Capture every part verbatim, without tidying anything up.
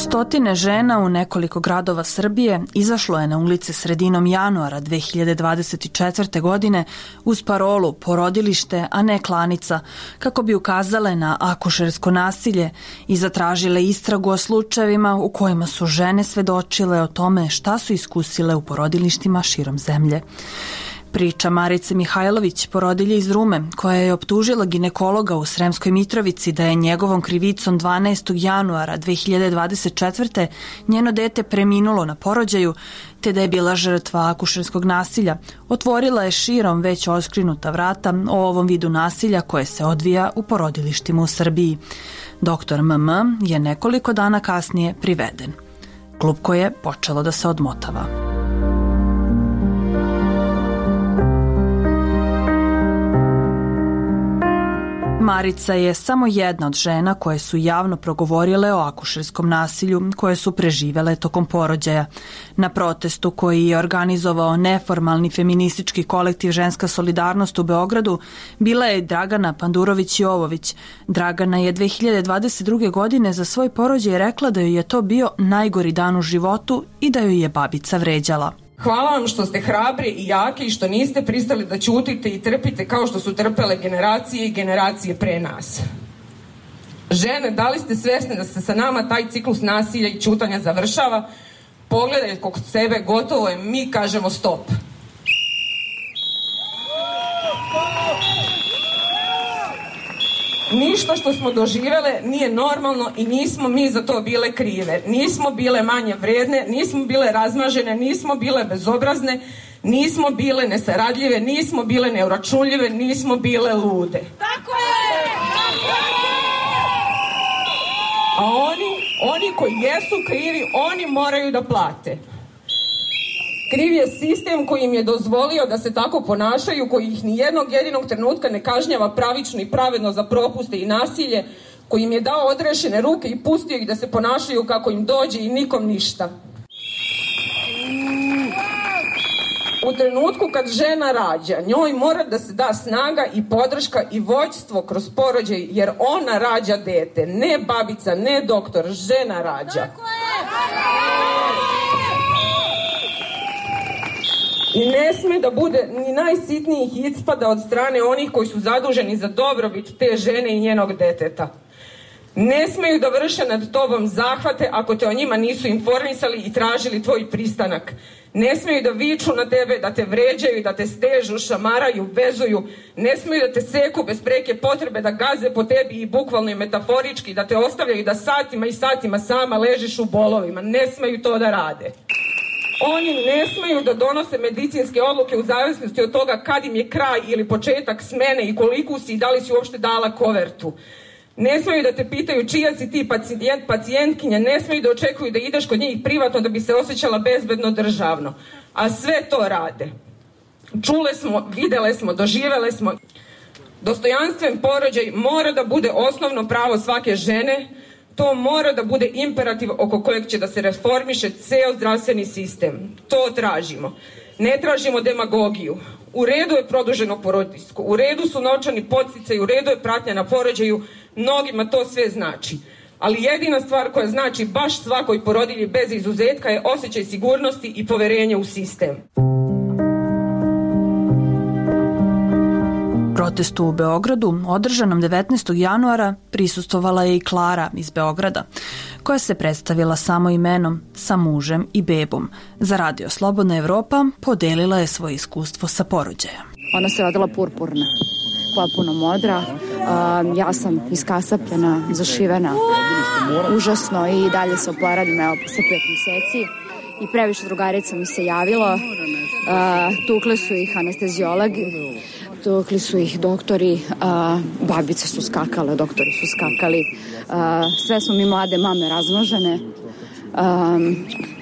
Stotine žena u nekoliko gradova Srbije izašlo je na ulice sredinom januara dve hiljade dvadeset četvrte. godine uz parolu porodilište, a ne klanica, kako bi ukazale na akušersko nasilje i zatražile istragu o slučajevima u kojima su žene svedočile o tome šta su iskusile u porodilištima širom zemlje. Priča Marice Mihajlović, porodilje iz Rume, koja je optužila ginekologa u Sremskoj Mitrovici da je njegovom krivicom dvanaestog januara dve hiljade dvadeset četvrte. njeno dete preminulo na porođaju, te da je bila žrtva akušerskog nasilja, otvorila je širom već oskrinuta vrata o ovom vidu nasilja koje se odvija u porodilištima u Srbiji. Doktor M M je nekoliko dana kasnije priveden. Klupko je počelo da se odmotava. Marica je samo jedna od žena koje su javno progovorile o akušerskom nasilju koje su preživele tokom porođaja. Na protestu koji je organizovao neformalni feministički kolektiv Ženska solidarnost u Beogradu bila je Dragana Pandurović-Jovović. Dragana je dve hiljade dvadeset druge. godine za svoj porođaj rekla da joj je to bio najgori dan u životu i da joj je babica vređala. Hvala vam što ste hrabri i jaki i što niste pristali da ćutite i trpite kao što su trpele generacije i generacije pre nas. Žene, da li ste svesne da se sa nama taj ciklus nasilja i ćutanja završava? Pogledajte kod sebe, gotovo je, mi kažemo stop. Ništa što smo doživele nije normalno i nismo mi za to bile krive. Nismo bile manje vredne, nismo bile razmažene, nismo bile bezobrazne, nismo bile nesaradljive, nismo bile neuračunljive, nismo bile lude. Tako je! A oni, oni koji jesu krivi, oni moraju da plate. Kriv je sistem koji im je dozvolio da se tako ponašaju, koji ih ni jednog jedinog trenutka ne kažnjava pravično i pravedno za propuste i nasilje, koji im je dao odrešene ruke i pustio ih da se ponašaju kako im dođe i nikom ništa. U trenutku kad žena rađa, njoj mora da se da snaga i podrška i vođstvo kroz porođaj, jer ona rađa dete, ne babica, ne doktor, žena rađa. I ne sme da bude ni najsitnijih ispada od strane onih koji su zaduženi za dobrobit te žene i njenog deteta. Ne smeju da vrše nad tobom zahvate ako te o njima nisu informisali i tražili tvoj pristanak. Ne smeju da viču na tebe, da te vređaju, da te stežu, šamaraju, vezuju. Ne smeju da te seku bez preke potrebe, da gaze po tebi i bukvalno i metaforički, da te ostavljaju da satima i satima sama ležiš u bolovima. Ne smeju to da rade. Oni ne smeju da donose medicinske odluke u zavisnosti od toga kad im je kraj ili početak smene i koliko si i da li si uopšte dala kovertu. Ne smeju da te pitaju čija si ti pacijent, pacijentkinja, ne smeju da očekuju da ideš kod njih privatno da bi se osjećala bezbedno državno. A sve to rade. Čule smo, videle smo, doživele smo. Dostojanstven porođaj mora da bude osnovno pravo svake žene. To mora da bude imperativ oko kojeg će da se reformiše ceo zdravstveni sistem. To tražimo. Ne tražimo demagogiju. U redu je produženo porodiljsko, u redu su novčani podsticaji, u redu je pratnja na porođaju, mnogima to sve znači. Ali jedina stvar koja znači baš svakoj porodilji bez izuzetka je osjećaj sigurnosti i poverenje u sistem. Protestu u Beogradu, održanom devetnaestog januara, prisustvovala je i Klara iz Beograda, koja se predstavila samo imenom, sa mužem i bebom. Za radio Slobodna Evropa podelila je svoje iskustvo sa porođajem. Ona se rodila purpurna, potpuno modra. Uh, ja sam iskasapljena, zašivena, užasno i dalje se oporavim, evo, posle pet meseci. I previše drugarica mi se javilo. Uh, tukle su ih anesteziologi, tukli su ih doktori, uh, babice su skakale, doktori su skakali. Uh, sve smo mi mlade mame razmažene. Um,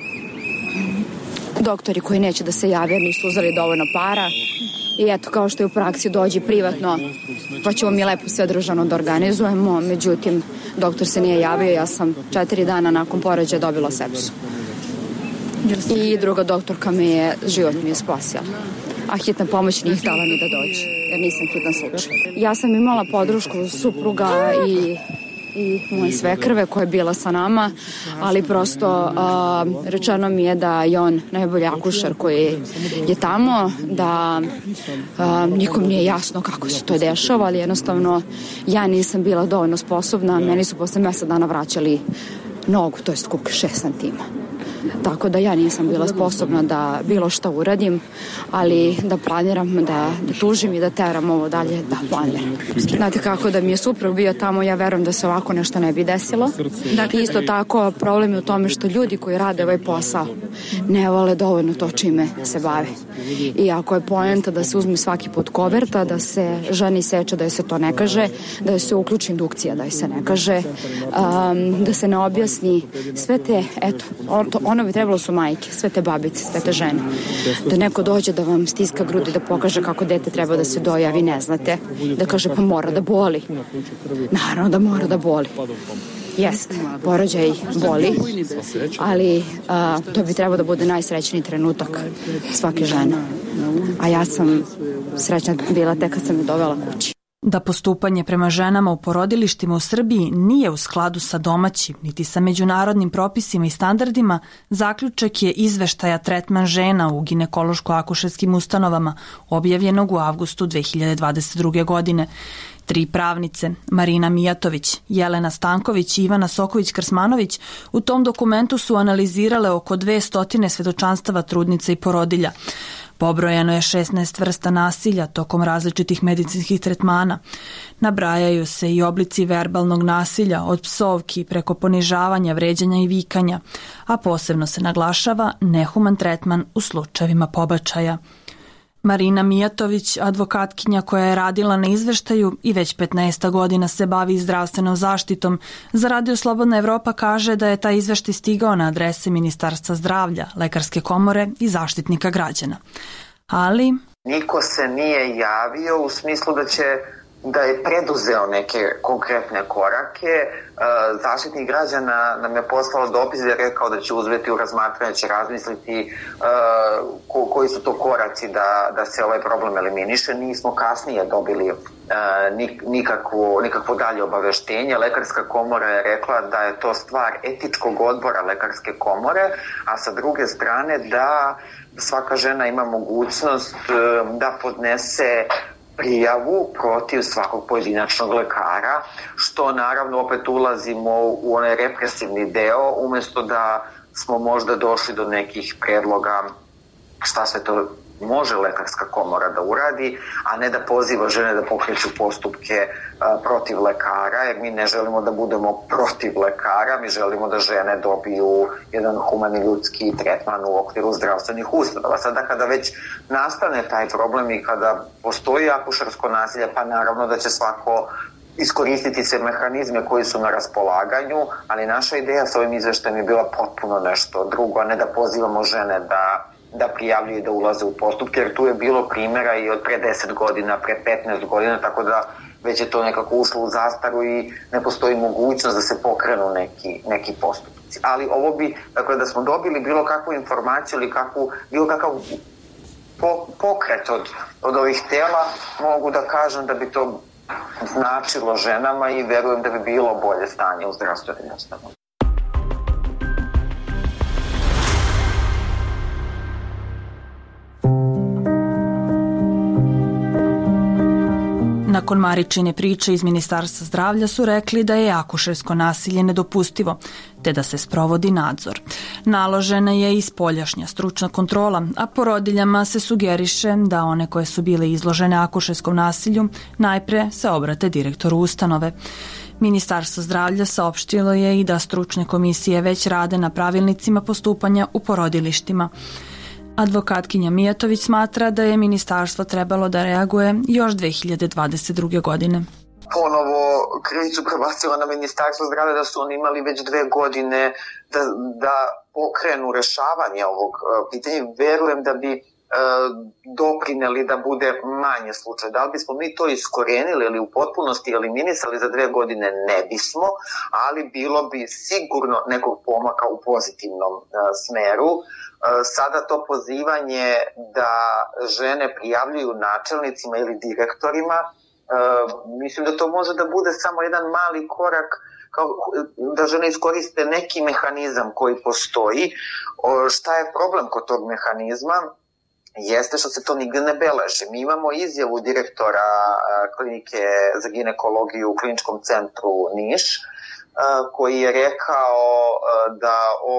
doktori koji neće da se jave nisu uzeli dovoljno para. I eto, kao što je u praksi, dođi privatno, pa ćemo mi lepo sve državno da organizujemo. Međutim, doktor se nije javio, ja sam četiri dana nakon porođaja dobila sepsu. I druga doktorka me je, život mi je spasila. A hitna pomoć nije htjela ni da dođe, jer nisam hitan slučaj. Ja sam imala podršku supruga i i moje svekrve koja je bila sa nama, ali prosto a, rečeno mi je da je on najbolji akušer koji je tamo, da a, nikom nije jasno kako se to dešava, ali jednostavno ja nisam bila dovoljno sposobna, meni su posle mesec dana vraćali nogu, to je kuk šest santima. Tako da ja nisam bila sposobna da bilo šta uradim, ali da planiram, da, da tužim i da teram ovo dalje, da planiram. Znate kako, da mi je suprug bio tamo, ja verujem da se ovako nešto ne bi desilo. Dakle, isto tako, problem je u tome što ljudi koji rade ovaj posao ne vole dovoljno to čime se bave. I ako je poenta da se uzme svaki put koverta, da se ženi seče, da joj se to ne kaže, da joj se uključi indukcija, da joj se ne kaže, um, da se ne objasni sve te, eto, on, to, ono bi trebalo su majke, sve te babice, sve te žene. Da neko dođe da vam stiska grudi, da pokaže kako dete treba da se doji, a vi ne znate. Da kaže pa mora da boli. Naravno da mora da boli. Jeste, porođaj boli, ali a, to bi trebalo da bude najsrećniji trenutak svake žene. A ja sam srećna bila tek kad sam je dovela kući. Da postupanje prema ženama u porodilištima u Srbiji nije u skladu sa domaćim niti sa međunarodnim propisima i standardima, zaključak je izveštaja Tretman žena u ginekološko-akušerskim ustanovama, objavljenog u avgustu dve hiljade dvadeset druge. godine. Tri pravnice, Marina Mijatović, Jelena Stanković i Ivana Soković-Krsmanović, u tom dokumentu su analizirale oko dvesta svedočanstava trudnica i porodilja. Pobrojano je šesnaest vrsta nasilja tokom različitih medicinskih tretmana. Nabrajaju se i oblici verbalnog nasilja, od psovki preko ponižavanja, vređanja i vikanja, a posebno se naglašava nehuman tretman u slučajevima pobačaja. Marina Mijatović, advokatkinja koja je radila na izveštaju i već petnaest godina se bavi zdravstvenom zaštitom, za Radio Slobodna Evropa kaže da je taj izveštaj stigao na adrese Ministarstva zdravlja, Lekarske komore i Zaštitnika građana. Ali niko se nije javio u smislu da će da je preduzeo neke konkretne korake. Zaštitnik građana nam je poslao dopis i je rekao da će uzeti u razmatranje, će razmisliti ko, koji su to koraci da, da se ovaj problem eliminiše. Nismo kasnije dobili nikakvo, nikakvo dalje obaveštenje. Lekarska komora je rekla da je to stvar etičkog odbora Lekarske komore, a sa druge strane da svaka žena ima mogućnost da podnese prijavu protiv svakog pojedinačnog lekara, što naravno opet ulazimo u onaj represivni deo, umesto da smo možda došli do nekih predloga šta sve to može Lekarska komora da uradi, a ne da poziva žene da pokreću postupke a, protiv lekara, jer mi ne želimo da budemo protiv lekara, mi želimo da žene dobiju jedan humani ljudski tretman u okviru zdravstvenih ustanova. Sada kada već nastane taj problem i kada postoji akušersko nasilje, pa naravno da će svako iskoristiti se mehanizme koji su na raspolaganju, ali naša ideja sa ovim izveštajem je bila potpuno nešto drugo, a ne da pozivamo žene da da prijavljuju i da ulaze u postupke, jer tu je bilo primjera i od pre deset godina, pre petnaest godina, tako da već je to nekako ušlo u zastaru i ne postoji mogućnost da se pokrenu neki, neki postupci. Ali ovo bi, dakle, da smo dobili bilo kakvu informaciju ili kakvu, bilo kakav po, pokret od, od ovih tela, mogu da kažem da bi to značilo ženama i verujem da bi bilo bolje stanje u zdravstvenim ustanovama. Nakon Maričine priče iz Ministarstva zdravlja su rekli da je akušersko nasilje nedopustivo, te da se sprovodi nadzor. Naložena je i spoljašnja stručna kontrola, a porodiljama se sugeriše da one koje su bile izložene akušerskom nasilju najpre se obrate direktoru ustanove. Ministarstvo zdravlja saopštilo je i da stručne komisije već rade na pravilnicima postupanja u porodilištima. Advokatkinja Mijatović smatra da je ministarstvo trebalo da reaguje još dve hiljade dvadeset druge. godine. Ponovo krivicu prebacila na Ministarstvo zdravlja da su oni imali već dve godine da, da pokrenu rešavanje ovog pitanja. Verujem da bi doprineli da bude manje slučaj. Da li bismo mi to iskorenili ili u potpunosti eliminisali za dve godine? Ne bismo, ali bilo bi sigurno nekog pomaka u pozitivnom smeru. Sada to pozivanje da žene prijavljuju načelnicima ili direktorima, mislim da to može da bude samo jedan mali korak kao da žene iskoriste neki mehanizam koji postoji. O, šta je problem kod tog mehanizma? Jeste što se to nigde ne beleži. Mi imamo izjavu direktora klinike za ginekologiju u kliničkom centru Niš, koji je rekao da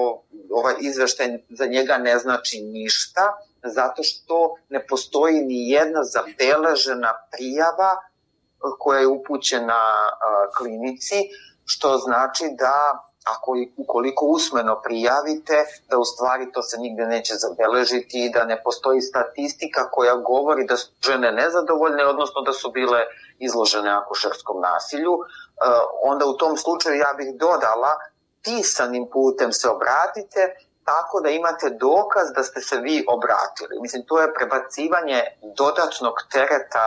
ovaj izveštaj za njega ne znači ništa, zato što ne postoji ni jedna zabeležena prijava koja je upućena klinici, što znači da ako ukoliko usmeno prijavite, da u stvari to se nigde neće zabeležiti i da ne postoji statistika koja govori da su žene nezadovoljne, odnosno da su bile izložene akušerskom nasilju. Onda u tom slučaju ja bih dodala, pisanim putem se obratite, tako da imate dokaz da ste se vi obratili. Mislim, to je prebacivanje dodatnog tereta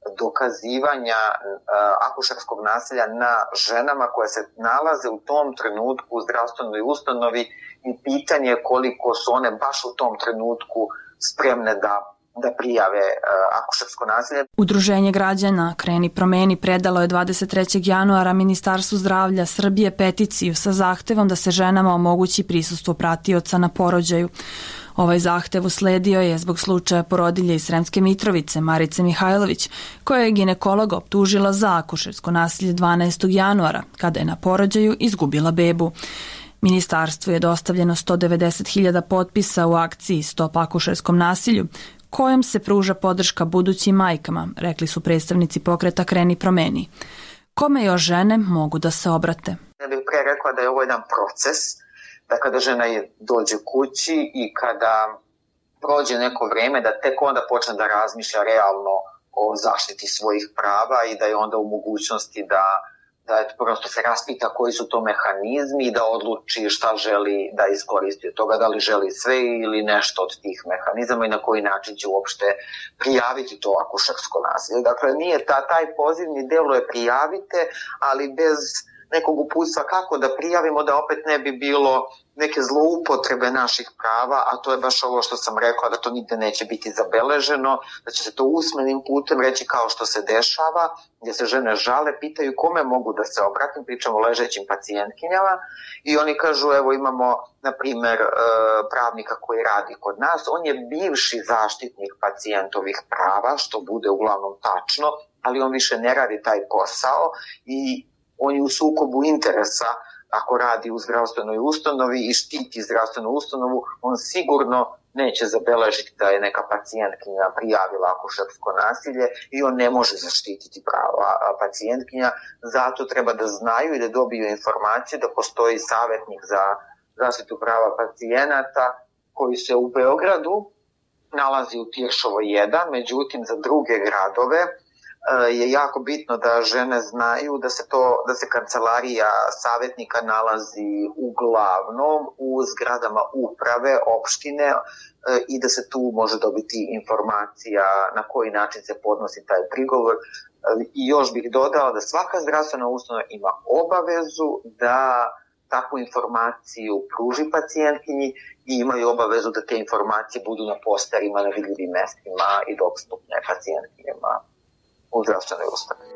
dokazivanja uh, akušerskog nasilja na ženama koje se nalaze u tom trenutku u zdravstvenoj ustanovi i pitanje je koliko su one baš u tom trenutku spremne da da prijave uh, akušersko nasilje. Udruženje građana Kreni promeni predalo je dvadeset trećeg januara Ministarstvu zdravlja Srbije peticiju sa zahtevom da se ženama omogući prisustvo pratioca na porođaju. Ovaj zahtev usledio je zbog slučaja porodilje iz Sremske Mitrovice Marice Mihajlović, koja je ginekologa optužila za akušersko nasilje dvanaestog januara, kada je na porođaju izgubila bebu. Ministarstvu je dostavljeno sto devedeset hiljada potpisa u akciji Stop akušerskom nasilju, kojom se pruža podrška budućim majkama, rekli su predstavnici pokreta Kreni promeni. Kome još žene mogu da se obrate? Ja bih pre rekla da je ovo jedan proces, da kada žena dođe kući i kada prođe neko vreme, da tek onda počne da razmišlja realno o zaštiti svojih prava i da je onda u mogućnosti da, da je prosto se raspita koji su to mehanizmi i da odluči šta želi da iskoristi od toga, da li želi sve ili nešto od tih mehanizama i na koji način će uopšte prijaviti to akušersko nasilje. Dakle, nije ta, taj pozivni delo je prijavite, ali bez nekog uputstva kako da prijavimo, da opet ne bi bilo neke zloupotrebe naših prava, a to je baš ovo što sam rekla, da to nigde neće biti zabeleženo, da će se to usmenim putem reći kao što se dešava, gdje se žene žale, pitaju kome mogu da se obratim, pričamo o ležećim pacijentkinjama i oni kažu, evo imamo, na primer, pravnika koji radi kod nas, on je bivši zaštitnik pacijentovih prava, što bude uglavnom tačno, ali on više ne radi taj posao i on je u sukobu interesa ako radi u zdravstvenoj ustanovi i štiti zdravstvenu ustanovu, on sigurno neće zabeležiti da je neka pacijentkinja prijavila akušersko nasilje i on ne može zaštititi prava pacijentkinja. Zato treba da znaju i da dobiju informacije da postoji savjetnik za zaštitu prava pacijenata koji se u Beogradu nalazi u Tiršovoj jedan, međutim za druge gradove je jako bitno da žene znaju da se to da se kancelarija savjetnika nalazi uglavnom u zgradama uprave opštine i da se tu može dobiti informacija na koji način se podnosi taj prigovor. I još bih dodala da svaka zdravstvena ustanova ima obavezu da takvu informaciju pruži pacijentkinji i imaju obavezu da te informacije budu na posterima, na vidljivim mestima i dostupne pacijentkinjama u zdravstvenoj ustanovi.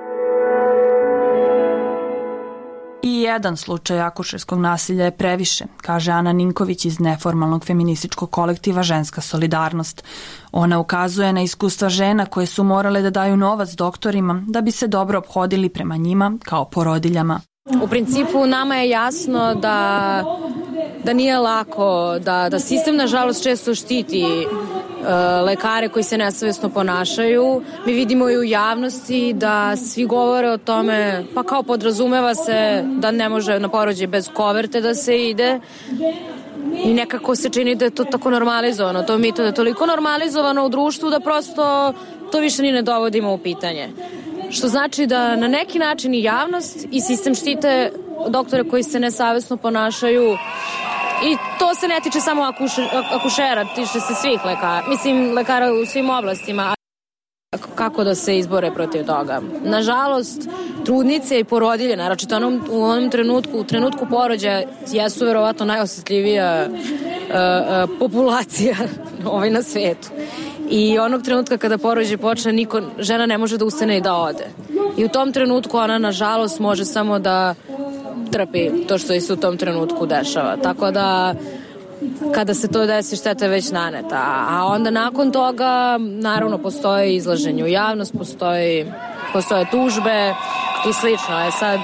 I jedan slučaj akušerskog nasilja je previše, kaže Ana Ninković iz neformalnog feminističkog kolektiva Ženska solidarnost. Ona ukazuje na iskustva žena koje su morale da daju novac doktorima da bi se dobro ophodili prema njima kao porodiljama. U principu nama je jasno da, da nije lako, da, da sistem nažalost često štiti lekare koji se nesavjesno ponašaju. Mi vidimo i u javnosti da svi govore o tome, pa kao podrazumeva se da ne može na porođaj bez koverte da se ide i nekako se čini da je to tako normalizovano. To mi to je toliko normalizovano u društvu da prosto to više ni ne dovodimo u pitanje. Što znači da na neki način i javnost i sistem štite doktore koji se nesavjesno ponašaju. I to se ne tiče samo akušer, akušera, tiče se svih lekara, mislim lekara u svim oblastima. Kako da se izbore protiv toga? Nažalost, trudnice i porodilje, naročito u onom trenutku, u trenutku porođaja, jesu verovatno najosjetljivija uh, uh, populacija ovaj na svetu. I onog trenutka kada porođaj počne, niko, žena ne može da ustane i da ode. I u tom trenutku ona, nažalost, može samo da trpi to što se u tom trenutku dešava. Tako da kada se to desi, šteta je već naneta. A onda nakon toga, naravno, postoji izlaženje u javnost, postoji, postoje tužbe i slično. Je sad,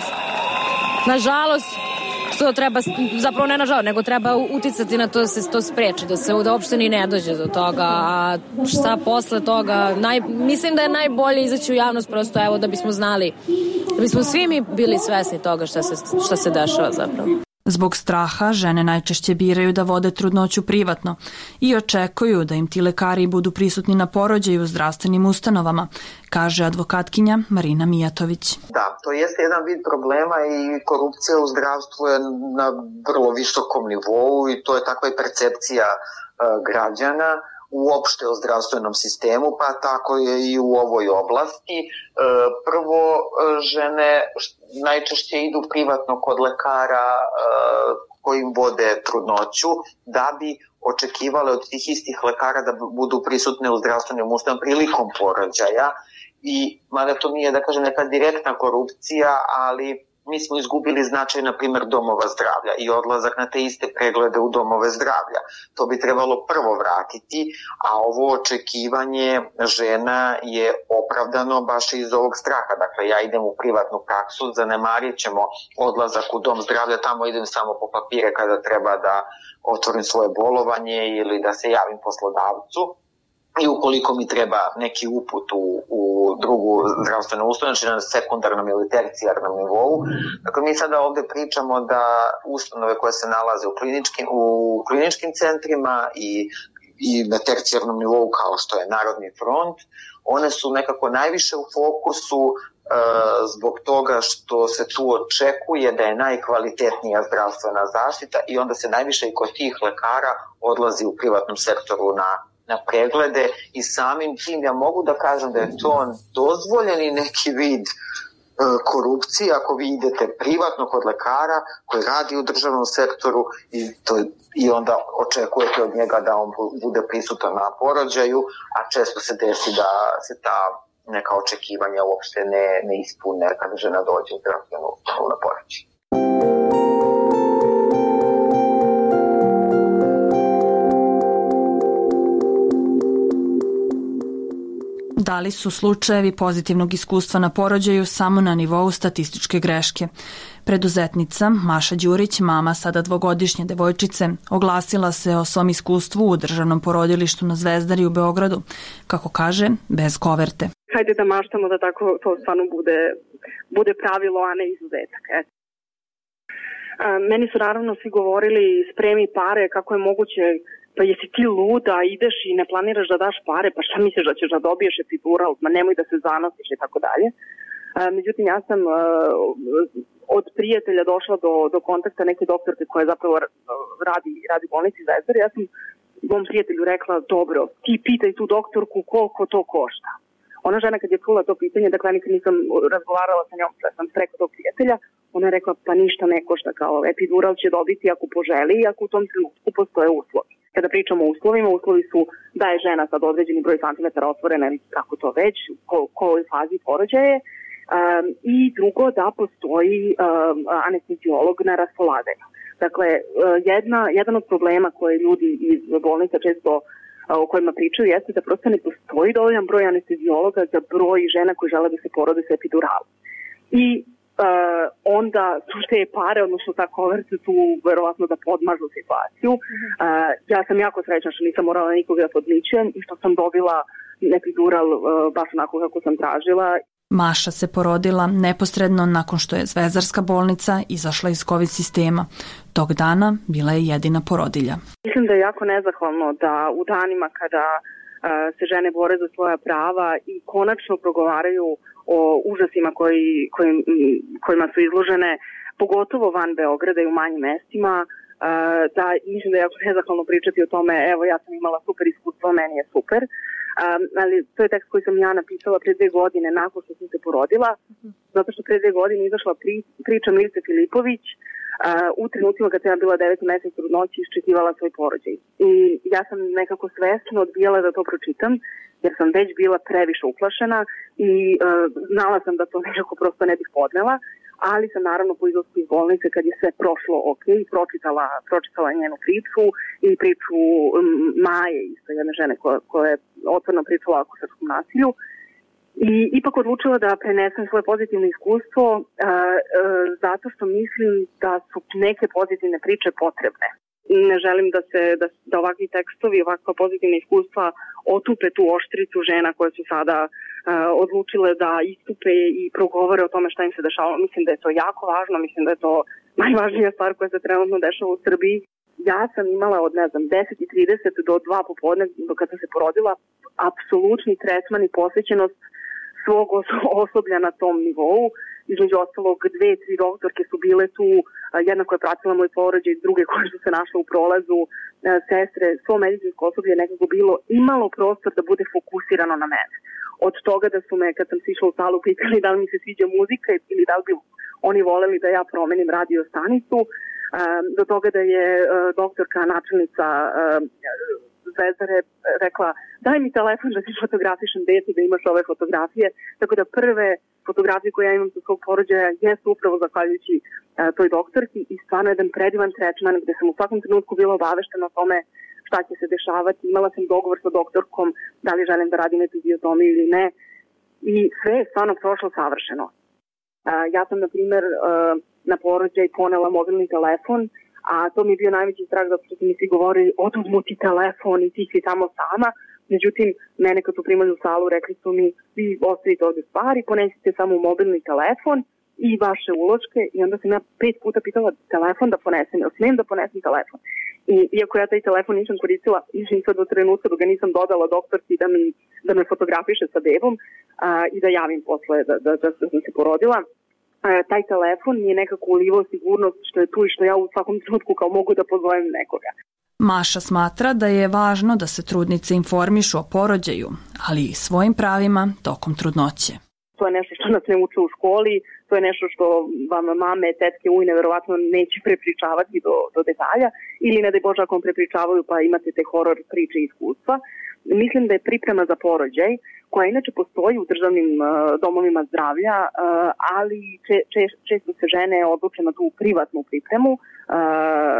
nažalost, to treba, zapravo ne nažalost, nego treba uticati na to da se to spreči, da se da uopšte ni ne dođe do toga. A šta posle toga, naj, mislim da je najbolje izaći u javnost prosto, evo, da bismo znali, da bismo svi mi bili svesni toga šta se, šta se dešava zapravo. Zbog straha žene najčešće biraju da vode trudnoću privatno i očekuju da im ti lekari budu prisutni na porođaju u zdravstvenim ustanovama, kaže advokatkinja Marina Mijatović. Da, to jeste jedan vid problema i korupcija u zdravstvu je na vrlo visokom nivou i to je takva i percepcija uh, građana uopšte o zdravstvenom sistemu, pa tako je i u ovoj oblasti. E, prvo, žene najčešće idu privatno kod lekara e, koji im vode trudnoću, da bi očekivale od tih istih lekara da budu prisutne u zdravstvenom ustanovom prilikom porođaja. I, mada to nije, da kažem, neka direktna korupcija, ali mi smo izgubili značaj, na primjer, domova zdravlja i odlazak na te iste preglede u domove zdravlja. To bi trebalo prvo vratiti, a ovo očekivanje žena je opravdano baš iz ovog straha. Dakle, ja idem u privatnu praksu, zanemarit ćemo odlazak u dom zdravlja, tamo idem samo po papire kada treba da otvorim svoje bolovanje ili da se javim poslodavcu. I ukoliko mi treba neki uput u, u drugu zdravstvenu ustanovu, znači na sekundarnom ili tercijarnom nivou. Dakle, mi sada ovde pričamo da ustanove koje se nalaze u kliničkim, u kliničkim centrima i, i na tercijarnom nivou kao što je Narodni front, one su nekako najviše u fokusu e, zbog toga što se tu očekuje da je najkvalitetnija zdravstvena zaštita i onda se najviše i kod tih lekara odlazi u privatnom sektoru na na preglede i samim tim ja mogu da kažem da je to dozvoljeni neki vid e, korupcije ako vi idete privatno kod lekara koji radi u državnom sektoru i, to, i onda očekujete od njega da on bude prisutan na porođaju, a često se desi da se ta neka očekivanja uopšte ne, ne ispune kada žena dođe u zdravstvenu ustanovu na porođaj. Da li su slučajevi pozitivnog iskustva na porođaju samo na nivou statističke greške? Preduzetnica Maša Đurić, mama sada dvogodišnje devojčice, oglasila se o svom iskustvu u državnom porodilištu na Zvezdari u Beogradu, kako kaže, bez koverte. Hajde da maštamo da tako to stvarno bude, bude pravilo, a ne izuzetak. Et. A, meni su naravno svi govorili spremi pare, kako je moguće. Pa jesi ti luda, ideš i ne planiraš da daš pare, pa šta misliš da ćeš da dobiješ epidural, ma nemoj da se zanosiš i tako dalje. Međutim, ja sam uh, od prijatelja došla do, do kontakta neke doktorke koja zapravo radi, radi u bolnici Zvezdar. Ja sam mom prijatelju rekla, dobro, ti pitaj tu doktorku koliko to košta. Ona žena kad je čula to pitanje, dakle nikad nisam razgovarala sa njom, sam preko tog prijatelja, ona je rekla, pa ništa ne košta, kao epidural će dobiti ako poželi i ako u tom trenutku postoje uslovi. Kada pričamo o uslovima, uslovi su da je žena sad određeni broj santimetara otvorena ili kako to već, ko, kojoj fazi porođaje, um, i drugo da postoji um, anesteziolog na raspolaganju. Dakle, jedna, jedan od problema koje ljudi iz bolnica često o kojima pričaju jeste da prosto ne postoji dovoljan broj anesteziologa za broj žena koji žele da se porode sa epiduralom. I Uh, onda su te pare, odnosno ta koverta tu verovatno da podmažu situaciju. Uh, ja sam jako srećna što nisam morala nikoga da podmićujem i što sam dobila epidural uh, baš onako kako sam tražila. Maša se porodila neposredno nakon što je Zvezdarska bolnica izašla iz COVID sistema. Tog dana bila je jedina porodilja. Mislim da je jako nezahvalno da u danima kada uh, se žene bore za svoja prava i konačno progovaraju o užasima koji, kojim, kojima su izložene, pogotovo van Beograda i u manjim mestima, da mislim da je jako nezahvalno pričati o tome, evo ja sam imala super iskustvo, meni je super, ali to je tekst koji sam ja napisala pre dve godine nakon što sam se porodila, zato što pre dve godine izašla pri, priča Milice Filipović u trenutima kad sam ja bila deveti mesec trudnoće i iščekivala svoj porođaj. I ja sam nekako svesno odbijala da to pročitam, jer sam već bila previše uplašena i uh, znala sam da to nekako prosto ne bih podnela, ali sam naravno po izlasku iz bolnice, kad je sve prošlo ok, pročitala, pročitala njenu priču i priču Maje, isto jedne žene koja, koja je otvoreno pričala o akušerskom nasilju. I ipak odlučila da prenesem svoje pozitivno iskustvo a, a, zato što mislim da su neke pozitivne priče potrebne. Ne želim da se da, da ovakvi tekstovi, ovakva pozitivna iskustva otupe tu oštricu žena koje su sada a, odlučile da istupe i progovore o tome šta im se dešavalo. Mislim da je to jako važno, mislim da je to najvažnija stvar koja se trenutno dešava u Srbiji. Ja sam imala od, ne znam, deset i trideset do dva popodne, do kada sam se porodila, apsolutni tretman i posvećenost svog osoblja na tom nivou. Između ostalog, dve, tri doktorke su bile tu, jedna koja je pratila moj porođaj, druge koje su se našle u prolazu, sestre, svo medicinsko osoblje nekako bilo imalo prostor da bude fokusirano na mene. Od toga da su me, kad sam sišla u salu, pitali da li mi se sviđa muzika ili da li bi oni voleli da ja promenim radio stanicu, do toga da je doktorka, načelnica Zvezdare rekla daj mi telefon da ti fotografišem dete, da imaš ove fotografije. Tako da prve fotografije koje ja imam sa svog porođaja jesu upravo zahvaljujući uh, toj doktorki i stvarno jedan predivan tretman gde sam u svakom trenutku bila obaveštena o tome šta će se dešavati. Imala sam dogovor sa doktorkom da li želim da radim epiziotomiju ili ne i sve je stvarno prošlo savršeno. Uh, ja sam, na primer, uh, na porođaj ponela mobilni telefon, a to mi je bio najveći strah zato što su mi svi govorili oduzmu ti telefon i ti si tamo sama. Međutim, mene kad su primali u salu rekli su mi vi ostavite ovde stvari, ponesite samo mobilni telefon i vaše uloške i onda sam ja pet puta pitala telefon da ponesem, jel smijem da ponesem telefon. I iako ja taj telefon nisam koristila, nisam sad do trenutka dok ga nisam dodala doktorki da, mi, da me fotografiše sa bebom a, i da javim posle da, da, da, da sam se porodila. Taj telefon mi je nekako ulivao sigurnost što je tu i što ja u svakom trenutku kao mogu da pozovem nekoga. Maša smatra da je važno da se trudnice informišu o porođaju, ali i svojim pravima tokom trudnoće. To je nešto što nas ne uče u školi, to je nešto što vam mame, tetke, ujne verovatno neće prepričavati do, do detalja ili ne daj Bože ako vam prepričavaju pa imate te horor priče i iskustva. Mislim da je priprema za porođaj, koja inače postoji u državnim uh, domovima zdravlja, uh, ali če, če, često se žene odluče na tu privatnu pripremu, uh,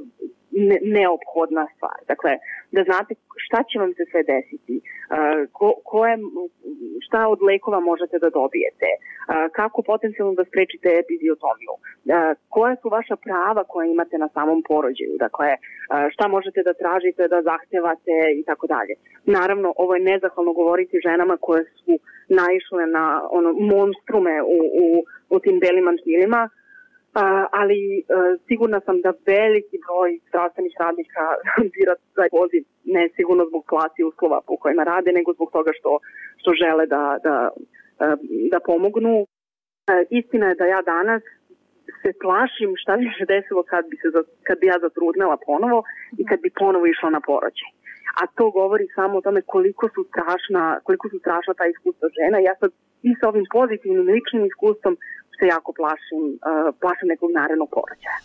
ne, neophodna stvar. Dakle, da znate šta će vam se sve desiti, uh, ko, koje, šta od lekova možete da dobijete, uh, kako potencijalno da sprečite epiziotomiju, uh, koja su vaša prava koja imate na samom porođaju, dakle, uh, šta možete da tražite, da zahtevate i tako dalje. Naravno, ovo je nezahvalno govoriti ženama koje su naišle na ono, monstrume u, u, u tim belim mantilima, Uh, ali uh, sigurna sam da veliki broj zdravstvenih radnika bira taj poziv ne sigurno zbog plati uslova po kojima rade, nego zbog toga što, što žele da, da, uh, da pomognu. Uh, istina je da ja danas se plašim šta bi se desilo kad bi, se, kad bi ja zatrudnela ponovo i kad bi ponovo išla na porođaj. A to govori samo o tome koliko su strašna, koliko su strašna ta iskustva žena. Ja sad i sa ovim pozitivnim ličnim iskustvom se jako plašim, uh, plašim nekog narednog porođaja.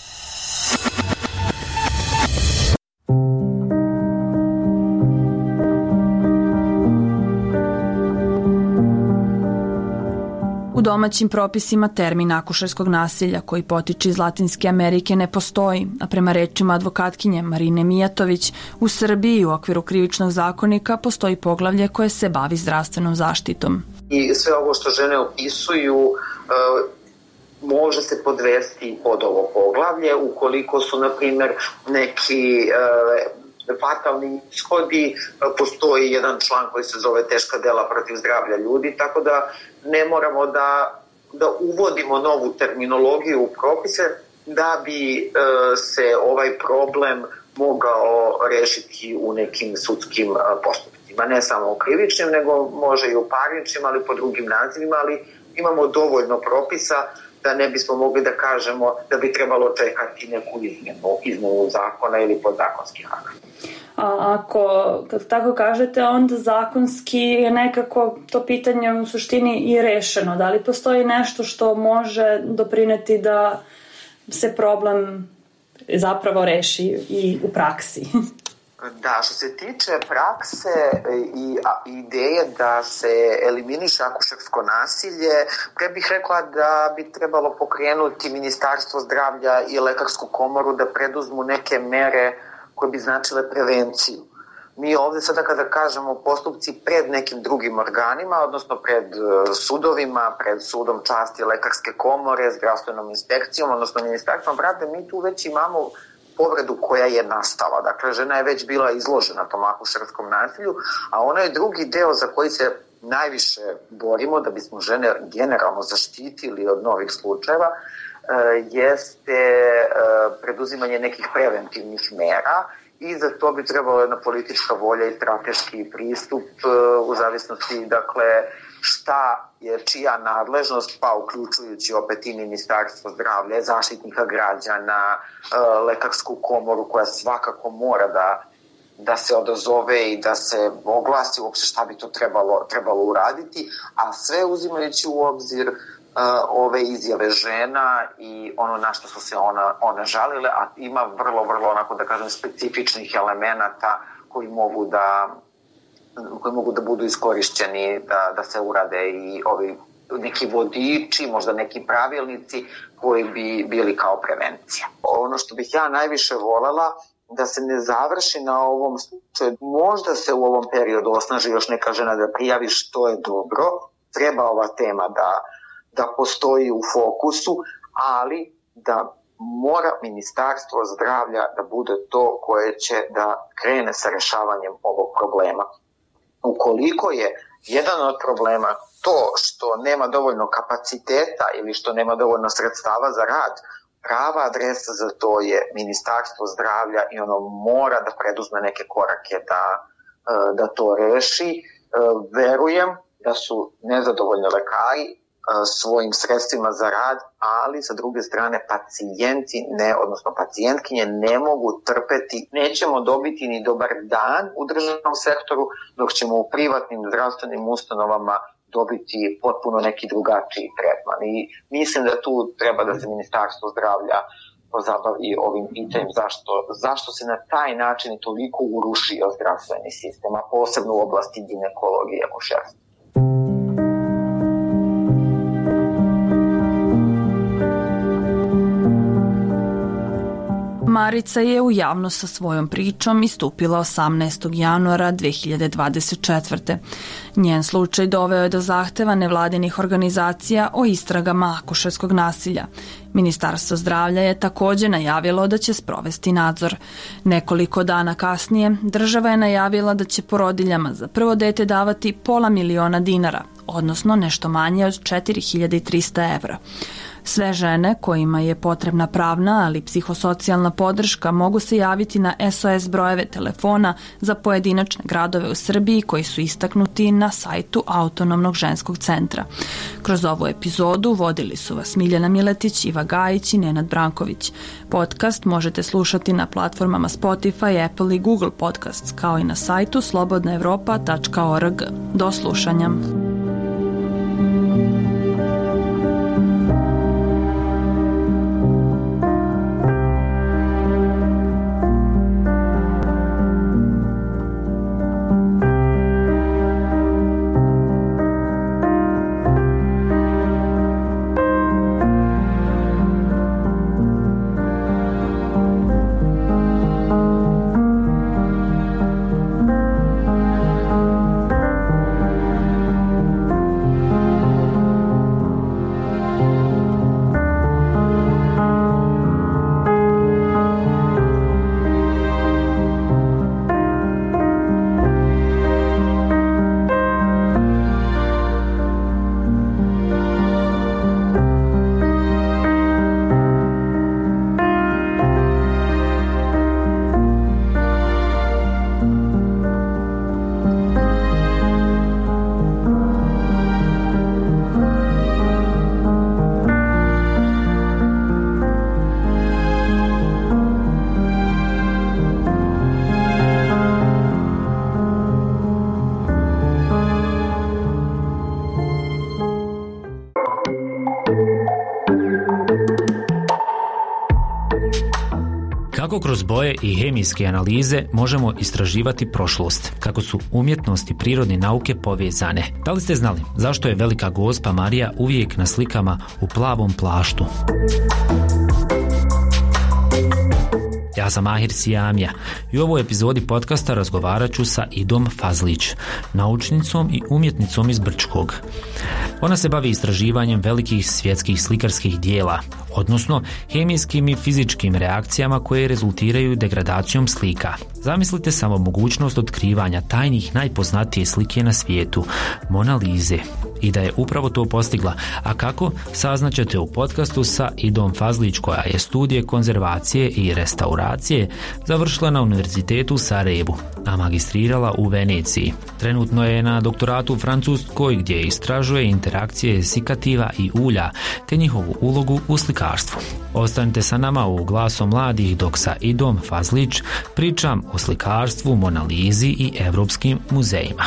U domaćim propisima termin akušerskog nasilja koji potiče iz Latinske Amerike ne postoji, a prema rečima advokatkinje Marine Mijatović, u Srbiji u okviru krivičnog zakonika postoji poglavlje koje se bavi zdravstvenom zaštitom. I sve ovo što žene opisuju uh, može se podvesti pod ovo poglavlje ukoliko su, na primjer, neki uh, fatalni ishodi, postoji jedan član koji se zove teška dela protiv zdravlja ljudi, tako da ne moramo da, da uvodimo novu terminologiju u propise da bi uh, se ovaj problem mogao rešiti u nekim sudskim uh, postupcima. Ne samo u krivičnim, nego može i u parničnim, ali po drugim nazivima, ali imamo dovoljno propisa da ne bismo mogli da kažemo da bi trebalo čekati neku izmenu, izmenu zakona ili podzakonskih akata. A ako, kad tako kažete, onda zakonski je nekako to pitanje u suštini i rešeno. Da li postoji nešto što može doprineti da se problem zapravo reši i u praksi? Da, što se tiče prakse i ideje da se eliminiše akušersko nasilje, pre bih rekla da bi trebalo pokrenuti Ministarstvo zdravlja i Lekarsku komoru da preduzmu neke mere koje bi značile prevenciju. Mi ovde sada kada kažemo postupci pred nekim drugim organima, odnosno pred sudovima, pred sudom časti Lekarske komore, zdravstvenom inspekcijom, odnosno Ministarstvom pravde, mi tu već imamo povredu koja je nastala. Dakle, žena je već bila izložena tom akušerskom nasilju, a ono je drugi deo za koji se najviše borimo da bismo žene generalno zaštitili od novih slučajeva, jeste preduzimanje nekih preventivnih mera i za to bi trebalo jedna politička volja i strateški pristup u zavisnosti, dakle, šta je čija nadležnost, pa uključujući opet i Ministarstvo zdravlja, Zaštitnika građana, Lekarsku komoru koja svakako mora da, da se odazove i da se oglasi uopšte šta bi to trebalo, trebalo uraditi, a sve uzimajući u obzir Uh, ove izjave žena i ono na što su se ona, one žalile, a ima vrlo, vrlo, onako da kažem, specifičnih elemenata koji mogu da, koji mogu da budu iskorišćeni da, da se urade i ovi neki vodiči, možda neki pravilnici koji bi bili kao prevencija. Ono što bih ja najviše volela da se ne završi na ovom slučaju, možda se u ovom periodu osnaži još neka žena da prijavi, što je dobro, treba ova tema da da postoji u fokusu, ali da mora Ministarstvo zdravlja da bude to koje će da krene sa rešavanjem ovog problema. Ukoliko je jedan od problema to što nema dovoljno kapaciteta ili što nema dovoljno sredstava za rad, prava adresa za to je Ministarstvo zdravlja i ono mora da preduzme neke korake da, da to reši. Verujem da su nezadovoljni lekari svojim sredstvima za rad, ali sa druge strane pacijenti, ne, odnosno pacijentkinje ne mogu trpeti, nećemo dobiti ni dobar dan u državnom sektoru, dok ćemo u privatnim zdravstvenim ustanovama dobiti potpuno neki drugačiji tretman. I mislim da tu treba da se Ministarstvo zdravlja pozabavi ovim pitanjem zašto, zašto se na taj način toliko urušio zdravstveni sistem, a posebno u oblasti ginekologije i akušerstva. Marica je u javnost sa svojom pričom istupila osamnaestog januara dve hiljade dvadeset četvrte. Njen slučaj doveo je do zahteva nevladinih organizacija o istragama akušerskog nasilja. Ministarstvo zdravlja je takođe najavilo da će sprovesti nadzor. Nekoliko dana kasnije država je najavila da će porodiljama za prvo dete davati pola miliona dinara, odnosno nešto manje od četiri hiljade trista evra. Sve žene kojima je potrebna pravna, ali psihosocijalna podrška mogu se javiti na S O S brojeve telefona za pojedinačne gradove u Srbiji koji su istaknuti na sajtu Autonomnog ženskog centra. Kroz ovu epizodu vodili su vas Miljana Miletić, Iva Gajić i Nenad Branković. Podcast možete slušati na platformama Spotify, Apple i Google Podcasts, kao i na sajtu slobodna evropa tačka org. Do slušanja. Kako kroz boje i hemijske analize možemo istraživati prošlost, kako su umjetnost i prirodne nauke povezane. Da li ste znali zašto je Velika Gospa Marija uvijek na slikama u plavom plaštu? Ja sam Mahir Sijamija i u ovoj epizodi podcasta razgovarat ću sa Idom Fazlić, naučnicom i umjetnicom iz Brčkog. Ona se bavi istraživanjem velikih svjetskih slikarskih dijela, odnosno hemijskim i fizičkim reakcijama koje rezultiraju degradacijom slika. Zamislite samo mogućnost otkrivanja tajnih najpoznatije slike na svijetu, Mona Lise. I da je upravo to postigla. A kako? Saznaćete u podcastu sa Idom Fazlić, koja je studije konzervacije i restauracije završila na Univerzitetu u Sarajevu, a magistrirala u Veneciji. Trenutno je na doktoratu u Francuskoj, gdje istražuje interakcije sikativa i ulja te njihovu ulogu u slikarstvu. Ostanite sa nama u Glasom mladih dok sa Idom Fazlić pričam o slikarstvu, Mona Lisi i evropskim muzejima.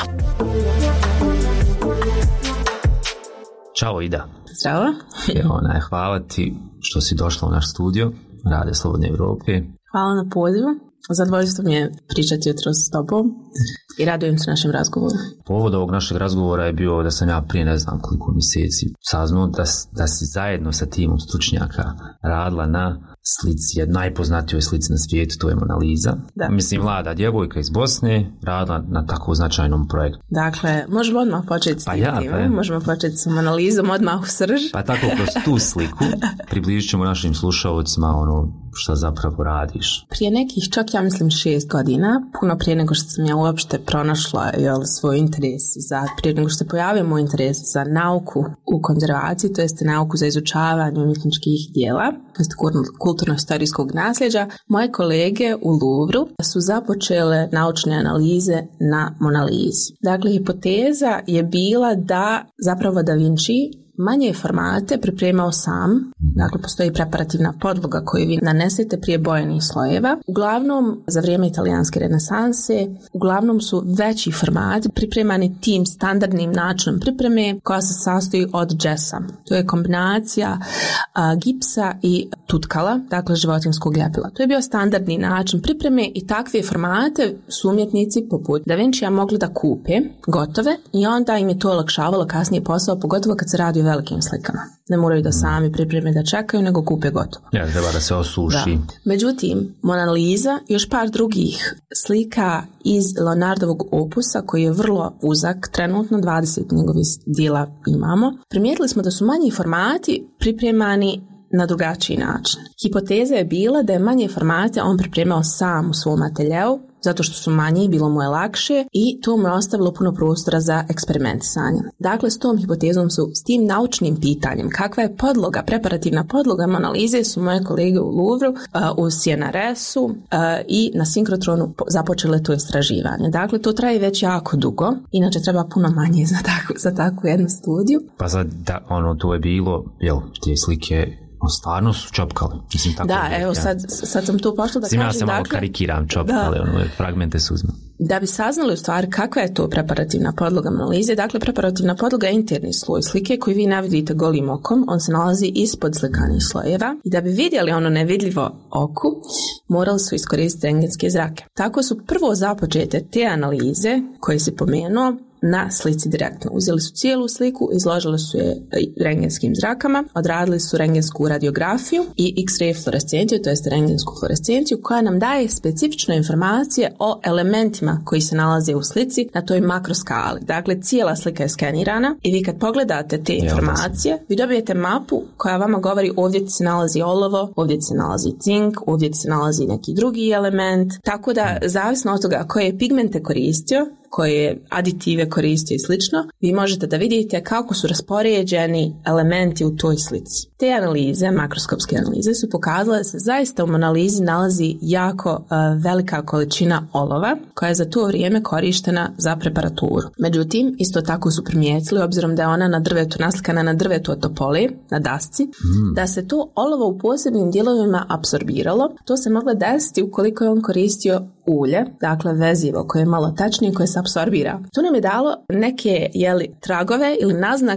Ćao Ida. Zdravo. Ona, hvala ti što si došla u naš studio Rade Slobodne Evrope. Hvala na pozivu. Zadovoljstvo mi je pričati jutro s tobom i radujem se našem razgovoru. Povod ovog našeg razgovora je bio da sam ja prije ne znam koliko mjeseci saznao da, da si zajedno sa timom stručnjaka radila na slici, najpoznatijoj slici na svijetu, to je Mona Lisa. Da. Mislim, mlada djevojka iz Bosne radila na tako značajnom projektu. Dakle, možemo odmah početi s tim. Pa ja, pa ja. Možemo početi s Mona Lisom odmah u srž. Pa tako kroz tu sliku približit ćemo našim slušalcima ono što zapravo radiš. Prije nekih, čak ja mislim šest godina, puno prije nego što sam ja uopšte pronašla jel, svoj interes za, prije nego što se pojavio moj interes za nauku u konzervaciji, to jeste nauku za izučavanje umjetničkih dijela, to jeste kulturno-historijskog nasljeđa, moje kolege u Louvru su započele naučne analize na Mona Lisi. Dakle, hipoteza je bila da zapravo Da Vinci manje formate pripremao sam, dakle postoji preparativna podloga koju vi nanesete prije bojenih slojeva. Uglavnom, za vrijeme italijanske renesanse, uglavnom su veći formati pripremani tim standardnim načinom pripreme koja se sastoji od džesa. To je kombinacija a, gipsa i tutkala, dakle životinjskog ljepila. To je bio standardni način pripreme i takve formate su umjetnici poput Da Vincija mogli da kupe gotove i onda im je to olakšavalo kasnije posao, pogotovo kad se radi o velikim slikama. Ne moraju da sami pripreme da čekaju, nego kupe gotovo. Ja, treba da se osuši. Da. Međutim, Mona Lisa i još par drugih slika iz Leonardovog opusa, koji je vrlo uzak, trenutno dvadeset njegovih dijela imamo, primijetili smo da su manji formati pripremani na drugačiji način. Hipoteza je bila da je manje formate on pripremao sam u svom ateljeu, zato što su manji, bilo mu je lakše i to mu je ostavilo puno prostora za eksperimentisanje. Dakle, s tom hipotezom su, s tim naučnim pitanjem, kakva je podloga, preparativna podloga Mona Lise, su moje kolege u Louvru, u C N R S-u i na Synchrotron započele to istraživanje. Dakle, to traje već jako dugo, inače treba puno manje za takvu, za takvu jednu studiju. Pa sad, da, ono, to je bilo, jel, te slike stvarno su čopkale. Mislim, tako da, je, evo, ja. sad, sad sam tu pošla da Sim, kažem. Ja se malo dakle, karikiram čopkale, ono, fragmente su uzme. Da bi saznali u stvari kakva je to preparativna podloga Mona Lise, dakle, preparativna podloga je interni sloj slike koji vi ne vidite golim okom, on se nalazi ispod slikanih slojeva i da bi vidjeli ono nevidljivo oku, morali su iskoristiti rentgenske zrake. Tako su prvo započete te analize koje si pomenuo na slici direktno. Uzeli su cijelu sliku, izložili su je rentgenskim zrakama, odradili su rentgensku radiografiju i X-ray fluorescenciju, to jest rentgensku fluorescenciju, koja nam daje specifične informacije o elementima koji se nalaze u slici na toj makroskali. Dakle, cijela slika je skenirana i vi kad pogledate te informacije, vi dobijete mapu koja vama govori ovdje se nalazi olovo, ovdje se nalazi cink, ovdje se nalazi neki drugi element, tako da zavisno od toga koje pigmente koristio, koje aditive koristio i slično, vi možete da vidite kako su raspoređeni elementi u toj slici. Te analize, makroskopske analize, su pokazale da se zaista u Mona Lisi nalazi jako uh, velika količina olova koja je za to vrijeme korištena za preparaturu. Međutim, isto tako su primijetili, obzirom da je ona na drvetu, naslikana na drvetu od topole, na dasci, mm. da se to olovo u posebnim dijelovima apsorbiralo. To se moglo desiti ukoliko je on koristio ulje, dakle vezivo koje je malo tačnije, koje se apsorbira. To nam je dalo neke jeli, tragove ili naznake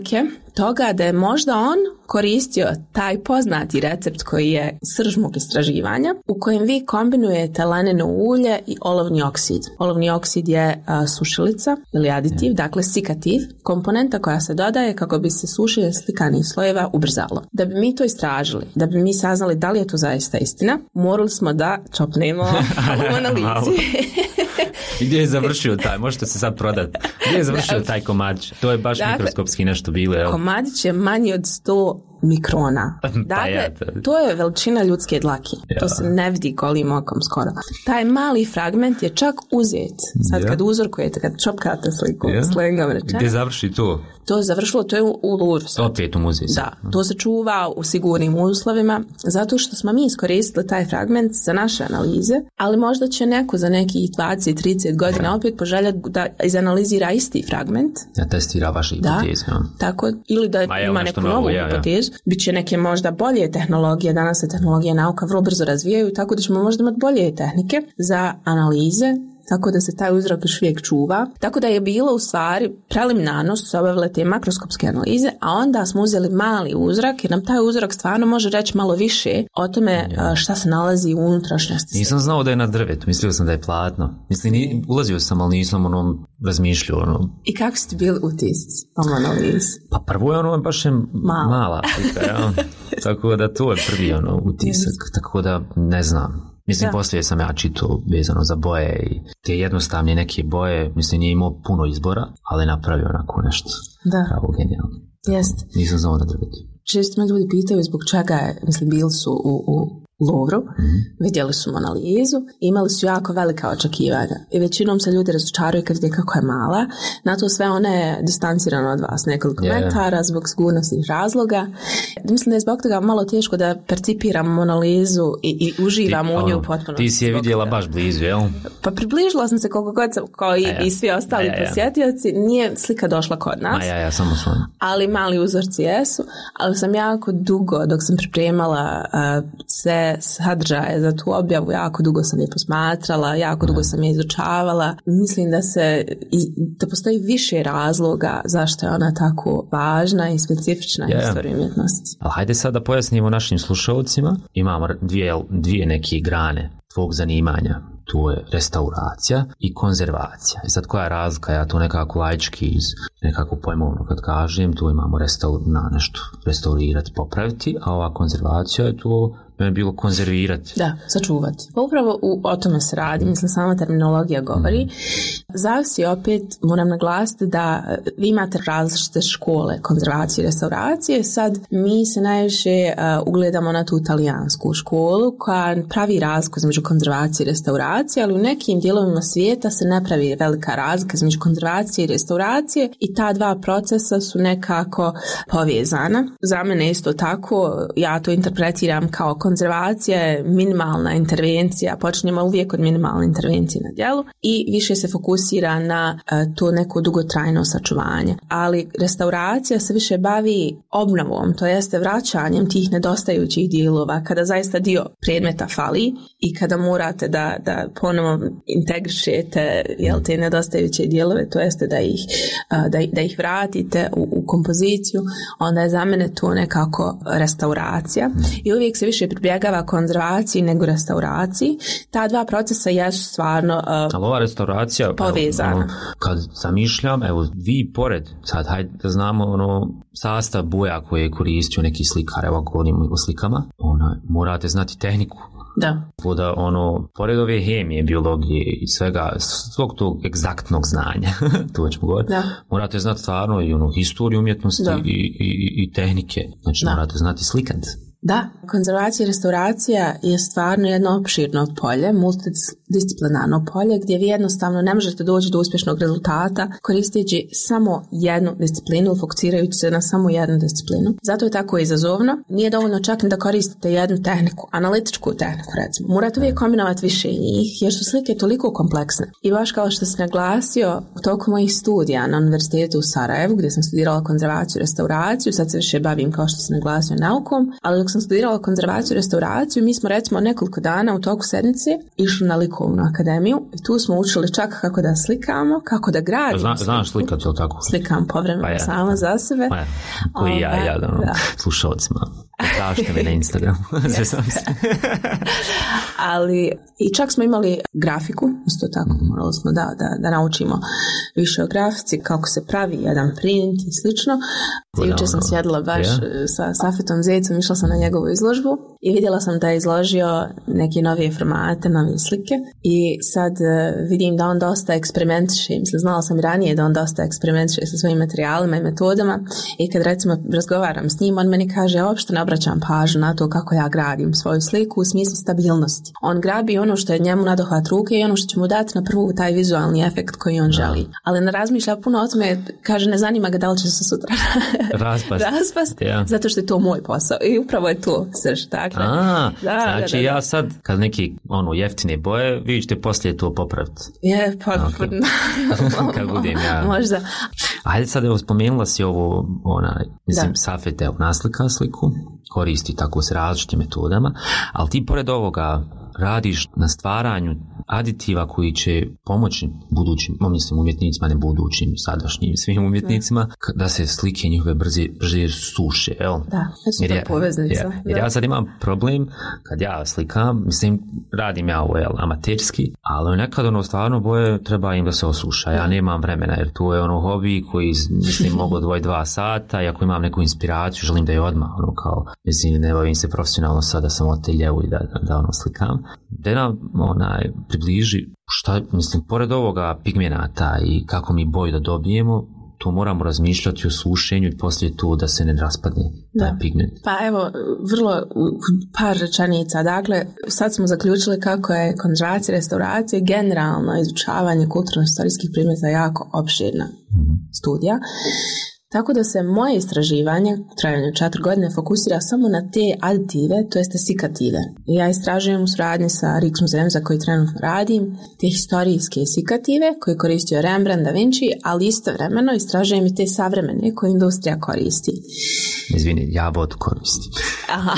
toga da je možda on koristio taj poznati recept koji je srž mog istraživanja, u kojem vi kombinujete laneno ulje i olovni oksid. Olovni oksid je a, sušilica ili aditiv, dakle sikativ, komponenta koja se dodaje kako bi se sušenje slikanih slojeva ubrzalo. Da bi mi to istražili, da bi mi saznali da li je to zaista istina, morali smo da čopnemo u analizi. I gdje je završio taj? Možete se sad prodati. Gdje je završio taj komadić? To je baš dakle, mikroskopski nešto bilo. Evo. Komadić je manji od sto mikrona. Dakle, ja, to... to je veličina ljudske dlake. Ja. To se ne vidi golim okom skoro. Taj mali fragment je čak uzet. Sad ja. kad uzorkujete, kad čopkate sliku, ja. slengom rečeno. Gdje završi to? To je završilo, to je u, u Louvru. Opet u muzeju. Da, to se čuva u sigurnim uslovima, zato što smo mi iskoristili taj fragment za naše analize, ali možda će neko za nekih dvadeset do trideset godina opet poželjati da izanalizira isti fragment. Ja testira vaše hipoteze. Da, tako, ili da Ma ima neku novu ja, hipotezu. Ja. Biće neke možda bolje tehnologije, danas se tehnologija i nauka vrlo brzo razvijaju, tako da ćemo možda imati bolje tehnike za analize, tako da se taj uzrok još uvijek čuva. Tako da je bilo u stvari preliminarno su se obavile te makroskopske analize, a onda smo uzeli mali uzrak jer nam taj uzrok stvarno može reći malo više o tome ja. šta se nalazi u unutrašnjosti. Nisam znao da je na drvetu, mislio sam da je platno. Mislim, ni, ulazio sam, ali nisam ono razmišljao. Ono. I kako ste bili utisci o analizi? Pa prvo je ono baš je mala, mala slika, ja. Tako da to je prvi ono utisak, tako da ne znam. Mislim, da. Poslije sam ja čitao vezano za boje i te jednostavne neke boje, mislim, nije imao puno izbora, ali napravio onako nešto. Da. Pravo genijalno. Jeste. Nisam znao da drviti. Često me ljudi pitaju zbog čega je, mislim, bili su u, u Louvru, mm-hmm. vidjeli su analizu, imali su jako velika očekivanja i većinom se ljudi razočaraju kad vide kako je mala, na to sve ona je distancirana od vas nekoliko yeah. metara zbog sigurnosnih razloga. Mislim da je zbog toga malo teško da percipiram analizu i, i uživam ti, u nju potpuno. Ti si je vidjela baš blizu, jel? Pa približila sam se koliko god sam, kao i, ja. i svi ostali ja, ja. posjetioci, nije slika došla kod nas. A ja, ja, samo sam. Ali mali uzorci jesu, ali sam jako dugo, dok sam pripremala uh, sve sadržaje za tu objavu, jako dugo sam je posmatrala, jako dugo sam je izučavala. Mislim da se da postoji više razloga zašto je ona tako važna i specifična yeah. istorija umjetnosti. Ali hajde sad da pojasnimo našim slušalcima. Imamo dvije, dvije neke grane tvog zanimanja. To je restauracija i konzervacija. I sad koja je razlika? Ja to nekako laički iz nekako pojmovno kad kažem, tu imamo restaur, na nešto restaurirati, popraviti, a ova konzervacija je to je bilo konzervirati. Da, sačuvati. Pa upravo u, o tome se radi, mislim sama terminologija govori. Mm. Zavisi opet, moram naglasiti da vi imate različite škole konzervacije i restauracije, sad mi se najviše uh, ugledamo na tu italijansku školu koja pravi razliku između konzervacije i restauracije, ali u nekim dijelovima svijeta se ne pravi velika razlika između konzervacije i restauracije i ta dva procesa su nekako povezana. Za mene isto tako, ja to interpretiram kao konzervacija je minimalna intervencija, počinjemo uvijek od minimalne intervencije na djelu i više se fokusira na uh, to neko dugotrajno sačuvanje. Ali restauracija se više bavi obnovom, to jeste vraćanjem tih nedostajućih dijelova, kada zaista dio predmeta fali i kada morate da, da ponovo integrišete jel, te nedostajuće dijelove, to jeste da ih, uh, da, da ih vratite u, u kompoziciju, onda je za mene to nekako restauracija i uvijek se više pribjegava konzervaciji nego restauraciji. Ta dva procesa jesu stvarno uh, ali ova restauracija povezana. Ono, kad zamišljam, evo vi pored, sad hajde da znamo ono, sastav boja koje je koristio neki slikar, evo govorimo o slikama, ona, morate znati tehniku. Da. Da ono, pored ove hemije, biologije i svega, svog tog egzaktnog znanja, to ćemo govoriti, morate znati stvarno i ono, historiju umjetnosti i, i, i tehnike. Znači da. Morate znati slikati. Da, konzervacija i restauracija je stvarno jedno opširno polje, multidisciplinarno polje gdje vi jednostavno ne možete doći do uspješnog rezultata koristeći samo jednu disciplinu, fokusirajući se na samo jednu disciplinu. Zato je tako izazovno. Nije dovoljno čak ni da koristite jednu tehniku, analitičku tehniku recimo. Morate uvijek kombinovati više njih jer su slike toliko kompleksne. I baš kao što sam naglasio, tokom mojih studija na Univerzitetu u Sarajevu gdje sam studirala konzervaciju i restauraciju, sad se više bavim kao što sam naglasio naukom, ali dok dok sam studirala konzervaciju i restauraciju, mi smo recimo nekoliko dana u toku sedmice išli na likovnu akademiju i tu smo učili čak kako da slikamo, kako da gradimo. Zna, znaš slikati, ili tako? Slikam povremeno, pa ja, sama za sebe. Pa ja, koji ja, ja, da, da. Slušalcima. Tražite me na Instagramu. Ali i čak smo imali grafiku, isto tako, morali smo da, da, da naučimo više o grafici, kako se pravi jedan print i slično. Jučer sam sjedila baš yeah. sa Safetom Zecom, išla sam na njegovu izložbu i vidjela sam da je izložio neke novije formate, nove slike i sad vidim da on dosta eksperimentiše. Mislim, znala sam i ranije da on dosta eksperimentiše sa svojim materijalima i metodama i kad recimo razgovaram s njim, on meni kaže, ja uopšte ne obraćam pažnju na to kako ja gradim svoju sliku u smislu stabilnosti. On grabi ono što je njemu nadohvat ruke i ono što će mu dati na prvu taj vizualni efekt koji on želi. Ali ne razmišlja puno o tome, kaže, ne zanima ga da li će se sutra raspast, raspast ja. Zato što je to moj posao i upravo je to srž. Dakle. A, da, znači da, da, da. ja sad kad neki ono jeftine boje, vi ćete poslije to popraviti. Je, pa okay. Kad budem ja. Možda. Ajde sad, evo, spomenula si ovo, onaj, mislim, Safet, evo, naslika sliku, koristi tako s različitim metodama, ali ti pored ovoga radiš na stvaranju aditiva koji će pomoći budućim, mislim, umjetnicima, ne budućim, sadašnjim, svim umjetnicima, da se slike njihove brže, brže suše, jel? Da, jer ja, poveznica. Ja, jer ja sad imam problem, kad ja slikam, mislim, radim ja ovo, jel, amaterski, ali nekad ono stvarno boje treba im da se osuša, ja nemam vremena, jer to je ono hobi koji, mislim, mogu odvojiti dva sata i ako imam neku inspiraciju, želim da je odmah, ono kao, mislim, ne bavim se profesionalno sad da sam oteljevu i da, da, da ono slikam. Da nam onaj približi šta, mislim, pored ovoga pigmenata i kako mi boju da dobijemo, to moramo razmišljati o sušenju i poslije to da se ne raspadne taj da. pigment. Pa evo, vrlo par rečenica. Dakle, sad smo zaključili kako je konzervacija, restauracija i generalno izučavanje kulturno-istorijskih predmeta jako opširna mm-hmm. studija. Tako da se moje istraživanje, trajanje četiri godine, fokusira samo na te aditive, to jeste sikative. Ja istražujem u suradnji sa Rijksmuzejem za koji trenutno radim, te historijske sikative koje koristio Rembrandt, Da Vinci, ali istovremeno istražujem i te savremene koje industrija koristi. Izvini, ja vodu koristim. Aha.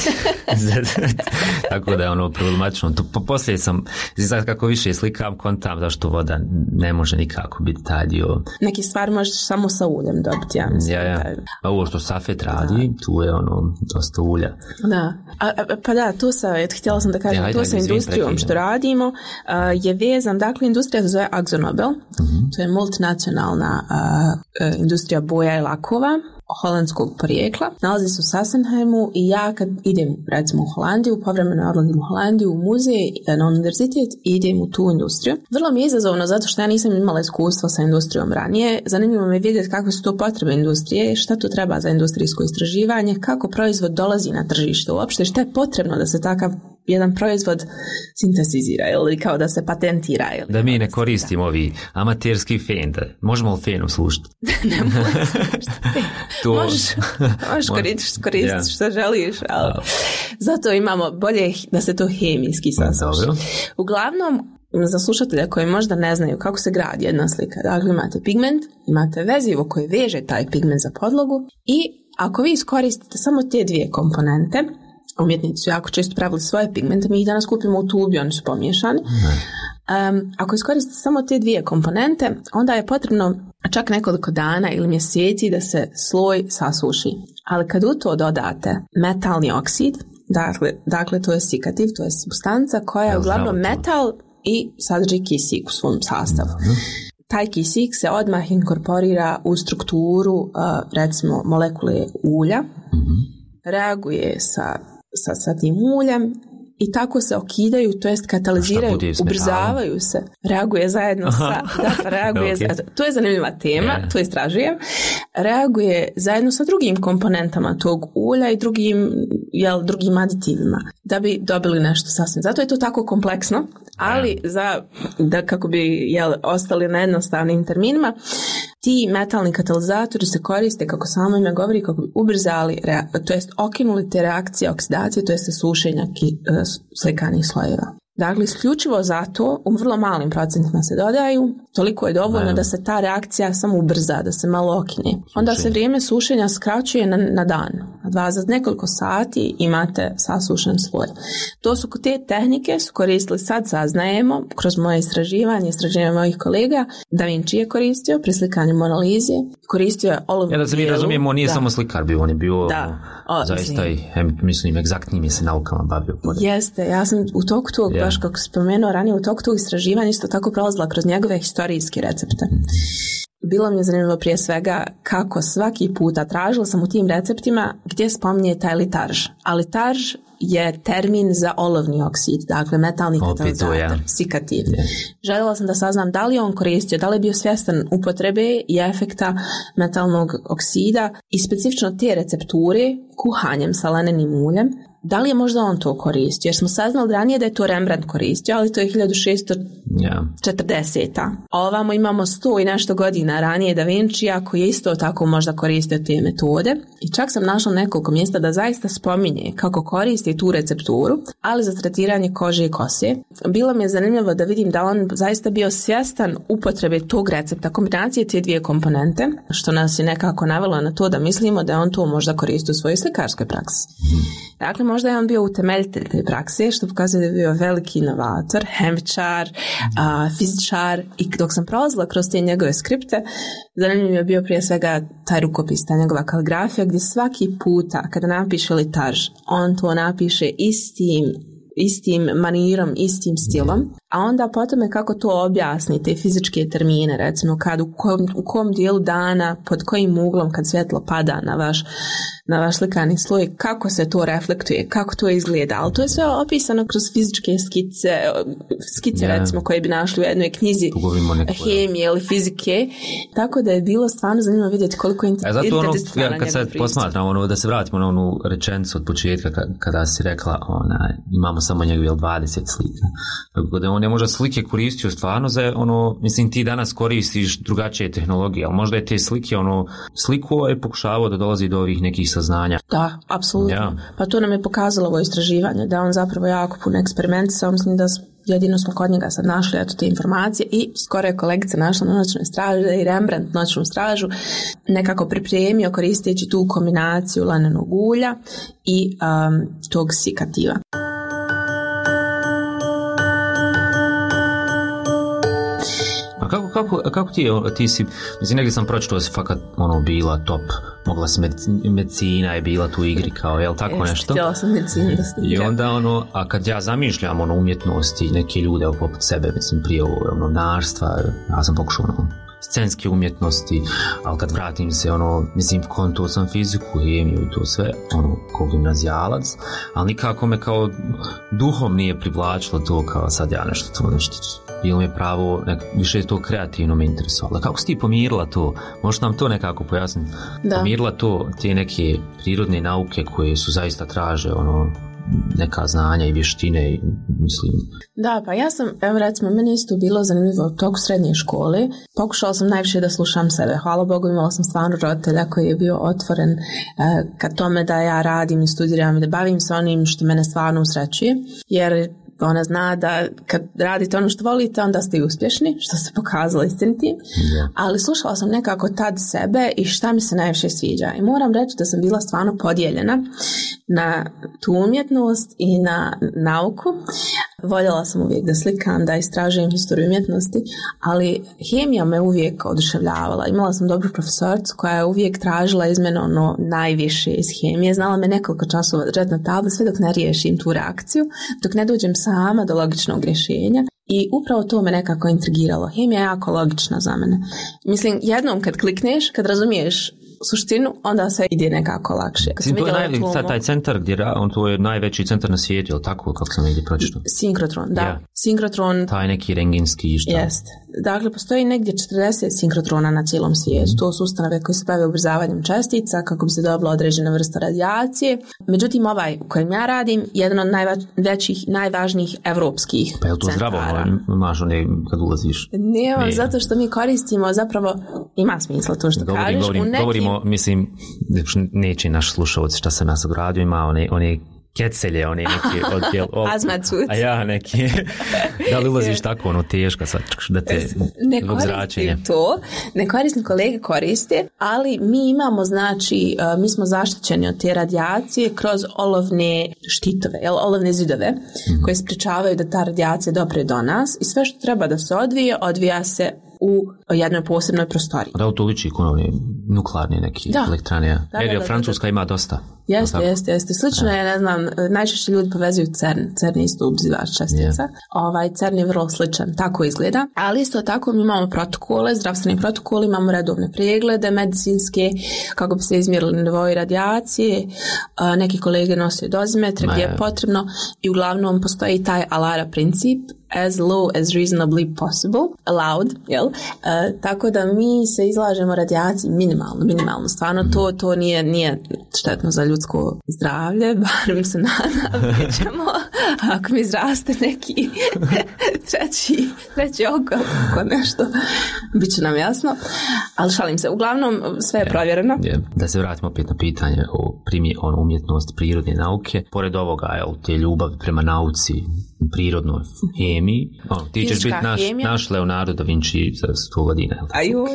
Tako da je ono problematično. To, poslije sam, sad kako više slikam, kontam zašto voda ne može nikako biti taj dio. Neki stvari možeš samo sa uljem dobiti, ja mislim. Ja, ja. A ovo što Safet radi, da. Tu je ono dosta ulja. Da. A, a, pa da, to sa, htjela sam da kažem, ja, to ajde, sa industrijom prekidam. Što radimo a, je vezan, dakle, industrija se zove AkzoNobel, mm-hmm. to je multinacionalna a, a, industrija boja i lakova, holandskog porijekla. Nalazi se u Sassenheimu i ja kad idem recimo u Holandiju, povremeno odlazim u Holandiju u muzej, na univerzitet i idem u tu industriju. Vrlo mi je izazovno zato što ja nisam imala iskustva sa industrijom ranije. Zanimljivo me vidjeti kakve su to potrebe industrije, šta to treba za industrijsko istraživanje, kako proizvod dolazi na tržište uopšte, šta je potrebno da se takav jedan proizvod sintetizira ili kao da se patentira. Ili da mi ne koristimo ovi amaterski fen, da možemo li fenom slušati? Ne možeš slušati. To... Možeš, možeš koristiti korist ja. Što želiš, ali ja. Zato imamo bolje da se to hemijski sasuši. Uglavnom, za slušatelja koji možda ne znaju kako se gradi jedna slika, dakle imate pigment, imate vezivo koje veže taj pigment za podlogu i ako vi iskoristite samo te dvije komponente, umjetnici su jako često pravili svoje pigmente, mi ih danas kupimo u tubi, oni su pomiješani. Um, ako iskoristite samo te dvije komponente, onda je potrebno čak nekoliko dana ili mjeseci da se sloj sasuši. Ali kad u to dodate metalni oksid, dakle, dakle to je sikativ, to je supstanca koja je uglavnom metal i sadrži kisik u svom sastavu. Taj kisik se odmah inkorporira u strukturu, uh, recimo, molekule ulja, reaguje sa, sa, sa tim uljem i tako se okidaju, to jest kataliziraju, ubrzavaju se, reaguje zajedno sa, da, reaguje, okay. To je zanimljiva tema, yeah. To istražujem, reaguje zajedno sa drugim komponentama tog ulja i drugim, jel, drugim aditivima, da bi dobili nešto sasvim. Zato je to tako kompleksno, ali yeah. za, da kako bi, jel, ostali na jednostavnim terminima, ti metalni katalizatori se koriste, kako samo ime govori, kako bi ubrzali, to jest okinuli te reakcije oksidacije, to jest sušenja ki, slikanih slojeva. Dakle, isključivo zato u vrlo malim procentima se dodaju, toliko je dovoljno da se ta reakcija samo ubrza, da se malo okine. Onda se vrijeme sušenja skraćuje na, na dan. dva za nekoliko sati imate sasušen sloj. To su te tehnike su koristili, sad saznajemo, kroz moje istraživanje, istraživanje mojih kolega, Da Vinci je koristio pri slikanju Mona Lise, koristio je olovnu Ja da se mi razumijemo, on nije da. samo slikar bio, on je bio da. O, zaista i, mislim, egzaktnim je se naukama bavio. Jeste, ja sam u toku tog, yeah. baš kako spomenuo ranije, u toku tog istraživanja isto tako prolazila kroz njegove historijske recepte. Bilo mi je zanimljivo prije svega kako svaki puta tražila sam u tim receptima gdje spominje taj litarž. A litarž je termin za olovni oksid, dakle metalni katalizator, ja. sikativ. Yeah. Željela sam da saznam da li on koristio, da li je bio svjestan upotrebe i efekta metalnog oksida i specifično te recepture kuhanjem sa lanenim uljem. Da li je možda on to koristio? Jer smo saznali ranije da je to Rembrandt koristio, ali to je hiljadu šessto četrdeseta. Yeah. A ovamo imamo sto i nešto godina ranije Da Vincija koji je isto tako možda koristio te metode. I čak sam našla nekoliko mjesta da zaista spominje kako koristi tu recepturu, ali za tretiranje kože i kose. Bilo mi je zanimljivo da vidim da on zaista bio svjestan upotrebe tog recepta, kombinacije te dvije komponente, što nas je nekako navelo na to da mislimo da on to možda koristi u svojoj slikarskoj praksi. Dakle, možda je on bio utemeljitelj te prakse, što pokazuje da je bio veliki inovator, hemičar, a, fizičar i dok sam prolazila kroz te njegove skripte, zanimljiv je bio prije svega taj rukopis, ta njegova kaligrafija gdje svaki puta kada napiše litarž, on to napiše istim istim manirom, istim stilom, a onda potom je kako to objasni te fizičke termine, recimo kad u kom, u kom dijelu dana, pod kojim uglom kad svjetlo pada na vaš na vaš slikani sloj, kako se to reflektuje, kako to izgleda, ali to je sve opisano kroz fizičke skice, skice yeah. recimo koje bi našli u jednoj knjizi hemije ili fizike, tako da je bilo stvarno zanimljivo vidjeti koliko interdisciplinarno ono, ja, kad sad posmatram, ono, da se vratimo na onu rečenicu od početka kada si rekla ona, imamo samo njegove dvadeset slika, tako da on je možda slike koristio stvarno za ono, mislim ti danas koristiš drugačije tehnologije, ali možda je te slike ono, sliku je pokušavao da dolazi do ovih nekih saznanja. Da, apsolutno. Ja. Pa to nam je pokazalo ovo istraživanje, da on zapravo jako puno eksperimentisao, mislim da jedino smo kod njega sad našli eto te informacije i skoro je kolegica našla na noćnoj straži da i Rembrandt noćnu stražu nekako pripremio koristeći tu kombinaciju lanenog ulja i um, tog sikativa. A kako, kako, kako ti je, ti si, mislim, negdje sam pročitao da si fakat ono, bila top, mogla si medicina je bila tu u igri kao, jel tako Jest, nešto? Htjela sam medicinu da I onda ono, a kad ja zamišljam ono umjetnosti, neke ljude poput sebe, mislim, prije ovo novinarstva, ja sam pokušao ono, scenske umjetnosti, ali kad vratim se, ono, mislim, konto sam fiziku, hemiju i to sve, ono, kao gimnazijalac, ali nikako me kao duhom nije privlačilo to kao sad ja nešto to nešto. Bilo mi je pravo, nek, više je to kreativno me interesovalo. Kako si ti pomirila to? Možeš nam to nekako pojasniti? Da. Pomirila to, te neke prirodne nauke koje su zaista traže, ono, neka znanja i vještine, mislim. Da, pa ja sam, evo recimo, meni isto bilo zanimljivo u toku srednje škole. Pokušala sam najviše da slušam sebe. Hvala Bogu, imala sam stvarno roditelja koji je bio otvoren eh, ka tome da ja radim i studiram i da bavim se onim što mene stvarno usrećuje. Jer ona zna da kad radite ono što volite, onda ste i uspješni, što se pokazalo istiniti. Yeah. Ali slušala sam nekako tad sebe i šta mi se najviše sviđa. I moram reći da sam bila stvarno podijeljena na tu umjetnost i na nauku. Voljela sam uvijek da slikam, da istražujem historiju umjetnosti, ali hemija me uvijek oduševljavala. Imala sam dobru profesoricu koja je uvijek tražila iz mene ono najviše iz hemije. Znala me nekoliko časova držati na tabli sve dok ne riješim tu reakciju, dok ne dođem sama do logičnog rješenja. I upravo to me nekako intrigiralo. Hemija je jako logična za mene. Mislim, jednom kad klikneš, kad razumiješ suštinu, onda sve ide nekako lakše. Kad to je naj, tom... taj centar gdje on to je najveći centar na svijetu, je li tako, kako sam negdje pročitao? Sinkrotron, da. Yeah. Sinkrotron. Taj neki rengenski šta? Jeste. Dakle, postoji negdje četrdeset sinkrotrona na cijelom svijetu. Mm. To su ustanove koje se bave ubrzavanjem čestica kako bi se dobila određena vrsta radijacije. Međutim, ovaj u kojem ja radim, jedan od najvećih, najvažnijih evropskih pa je to centara. Zdravo, imaš one kad ulaziš? Nema, zato što mi koristimo zapravo, ima smisla to što govorim, kažeš. Govorim, nekim... govorimo, mislim, neće naš slušalac šta sam ja sad radio, ima one, one kecelje, one neki odjel. Azmacut. A ja neki. Da li ulaziš tako ono teška sad da te ne koristim to, ne koristim, kolege koriste, ali mi imamo, znači, uh, mi smo zaštićeni od te radijacije kroz olovne štitove, jel, olovne zidove, mm-hmm. koje sprečavaju da ta radijacija dopre do nas i sve što treba da se odvije, odvija se u jednoj posebnoj prostoriji. Da, to liči kod one nuklearne neke da. elektrane. Da, Jer da, da, Francuska da. ima dosta. Jeste, jeste, jeste. Slično je, ne znam, najčešće ljudi povezuju CERN. CERN je isto ubzivač čestica. Yeah. Ovaj, CERN je vrlo sličan, tako izgleda. Ali isto tako mi imamo protokole, zdravstveni protokol, imamo redovne preglede medicinske, kako bi se izmjerili nivoi radijacije. Neki kolege nose dozimetre gdje je potrebno i uglavnom postoji taj alara princip, as low as reasonably possible, allowed, jel? Uh, tako da mi se izlažemo radijaciji minimalno, minimalno. Stvarno to, to nije, nije štetno za ljudsko zdravlje, barem se nadam, ćemo, ako mi izraste neki treći, treći oko, ako nešto, bit će nam jasno. Ali šalim se, uglavnom sve je provjereno. Yeah, yeah. Da se vratimo opet na pitanje o primje, ono, umjetnosti prirodne nauke. Pored ovoga, jel, te ljubavi prema nauci, prirodnoj hemiji. Ono, ti ćeš biti naš, naš Leonardo da Vinci za sto godina. Aju,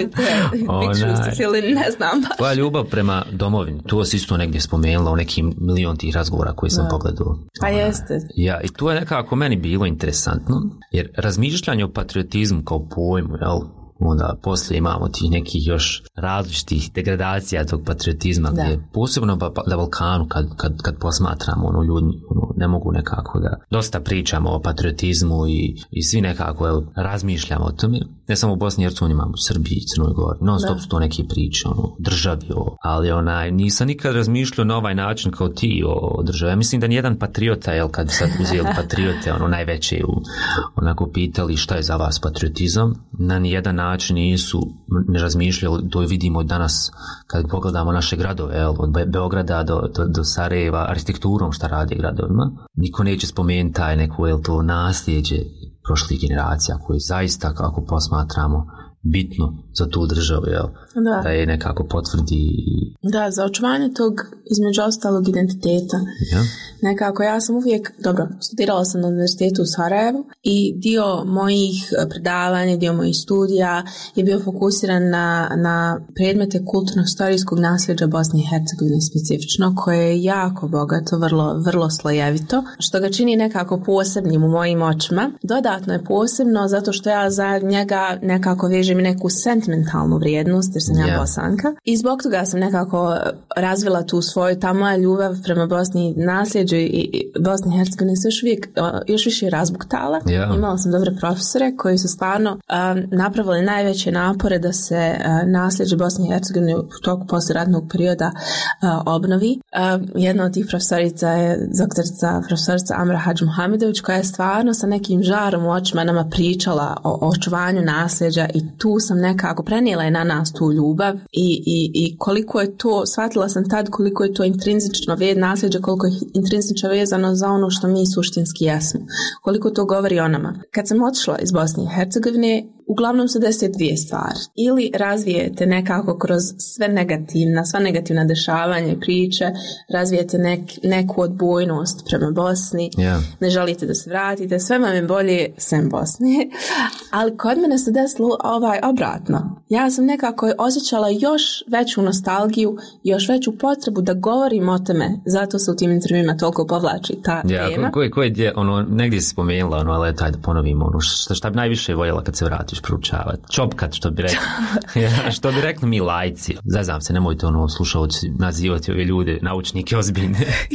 ili ne znam baš. Tvoja ljubav prema domovini, to si isto negdje spomenula u nekim milion tih razgovora koje sam da. pogledao. Pa jeste. Ja, i to je nekako meni bilo interesantno, jer razmišljanje o patriotizmu kao pojmu, jel, onda poslije imamo tih nekih još različitih degradacija tog patriotizma, da. Gdje posebno na Balkanu kad, kad, kad posmatramo ono, ljudi ono, ne mogu nekako da dosta pričamo o patriotizmu i, i svi nekako jel, razmišljamo o tome. Ne samo u Bosni i Hercegovini, imamo u Srbiji i Crnoj Gori. Non stop su to neke priče ono, državi, o, ali onaj, nisam nikad razmišljao na ovaj način kao ti o, o državi. Ja mislim da nijedan patriota, jel, kad sad uzeli patriote, ono najveće u, onako pitali šta je za vas patriotizam, na nijedan način nisu ne razmišljali, to vidimo danas kad pogledamo naše gradove, jel, od Beograda do, do, do Sarajeva, arhitekturom šta radi gradovima. Niko neće spomenuti taj neko, jel, to nasljeđe prošlih generacija koje zaista, kako posmatramo, bitno za tu državu, jel? Da. Da je nekako potvrdi. Da, za očuvanje tog, između ostalog, identiteta. Ja. Nekako, ja sam uvijek, dobro, studirala sam na univerzitetu u Sarajevu i dio mojih predavanja, dio mojih studija je bio fokusiran na, na predmete kulturno-historijskog nasljeđa Bosne i Hercegovine specifično, koje je jako bogato, vrlo, vrlo slojevito, što ga čini nekako posebnim u mojim očima. Dodatno je posebno zato što ja za njega nekako vežem i neku sentimentalnu vrijednost, jer sam ja yeah. Bosanka. I zbog toga sam nekako razvila tu svoju, ta moja ljubav prema Bosni, nasljeđu i Bosni i Hercegovine se još uvijek još više razbuktala. Yeah. Imala sam dobre profesore koji su stvarno um, napravili najveće napore da se uh, nasljeđe Bosne i Hercegovine u toku poslijeratnog perioda uh, obnovi. Uh, jedna od tih profesorica je doktorica, profesorica Amra Hadžmuhamedović, koja je stvarno sa nekim žarom u očima nama pričala o, o očuvanju nasljeđa i tu sam nekako prenijela je na nas tu ljubav i, i, i koliko je to, shvatila sam tad koliko je to intrinzično ved nasljeđe, koliko je intrinzično vezano za ono što mi suštinski jesmo. Koliko to govori o nama. Kad sam otišla iz Bosne i Hercegovine, uglavnom se desi dvije stvari. Ili razvijete nekako kroz sve negativna, sva negativna dešavanja i priče, razvijete nek, neku odbojnost prema Bosni, yeah. ne želite da se vratite, sve vam je bolje sem Bosne. Ali kod mene se desilo ovaj obratno. Ja sam nekako osjećala još veću nostalgiju, još veću potrebu da govorim o tome, zato se u tim intervjuima toliko povlači ta yeah, tema. Koje, koje je, ono, negdje si spomenula, ono, ali taj da ponovimo, ono, šta, šta bi najviše voljela kad se vratiš proučavati? Čopkat, što bi rekli. Ja, što bi rekli mi lajci. Zaznam se, nemojte ono slušalci nazivati ove ljude, naučnike ozbiljne.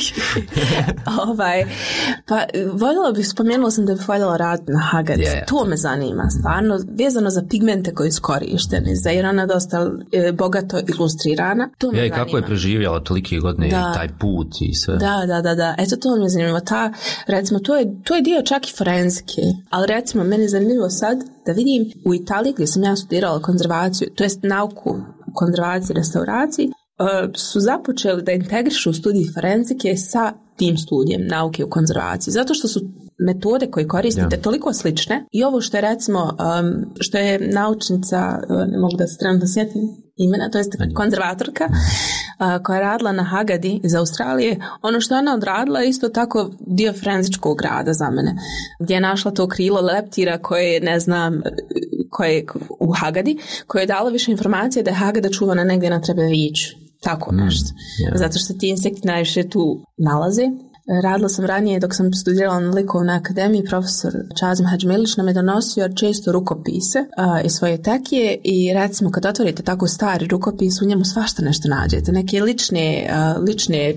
ovaj, pa voljela bih, spomenula sam da bih voljela raditi na Hagarici. Yeah. To me zanima, stvarno, vezano za pigmente koji su korišteni, za jer ona dosta e, bogato ilustrirana. To me ja, i zanima. kako je preživjela tolike godine da. I taj put i sve. Da, da, da, da. Eto, to me zanima. Ta, recimo, to je, to je dio čak i forenzike, ali recimo, meni je zanimljivo sad da vidim u Italiji gdje sam ja studirala konzervaciju, to jest nauku konzervaciji i restauraciji, uh, su započeli da integrišu studij forenzike sa tim studijem nauke u konzervaciji, zato što su metode koje koristite ja. toliko slične i ovo što je recimo, um, što je naučnica, ne mogu da se trenutno sjetim imena, to je konzervatorka uh, koja je radila na Hagadi iz Australije, ono što je ona odradila je isto tako dio forenzičkog rada za mene, gdje je našla to krilo leptira koje, ne znam, koje u Hagadi, koje je dalo više informacije da je Hagada čuvana negdje na Trebeviću. Tako nešto. Mm, yeah. Zato što se ti insekti najviše tu nalaze. Radila sam ranije dok sam studirala na likovnoj akademiji, profesor Čazim Hadžmilić nam je donosio često rukopise uh, iz svoje tekije i recimo kad otvorite tako stari rukopis u njemu svašta nešto nađete, neke lične, uh, lične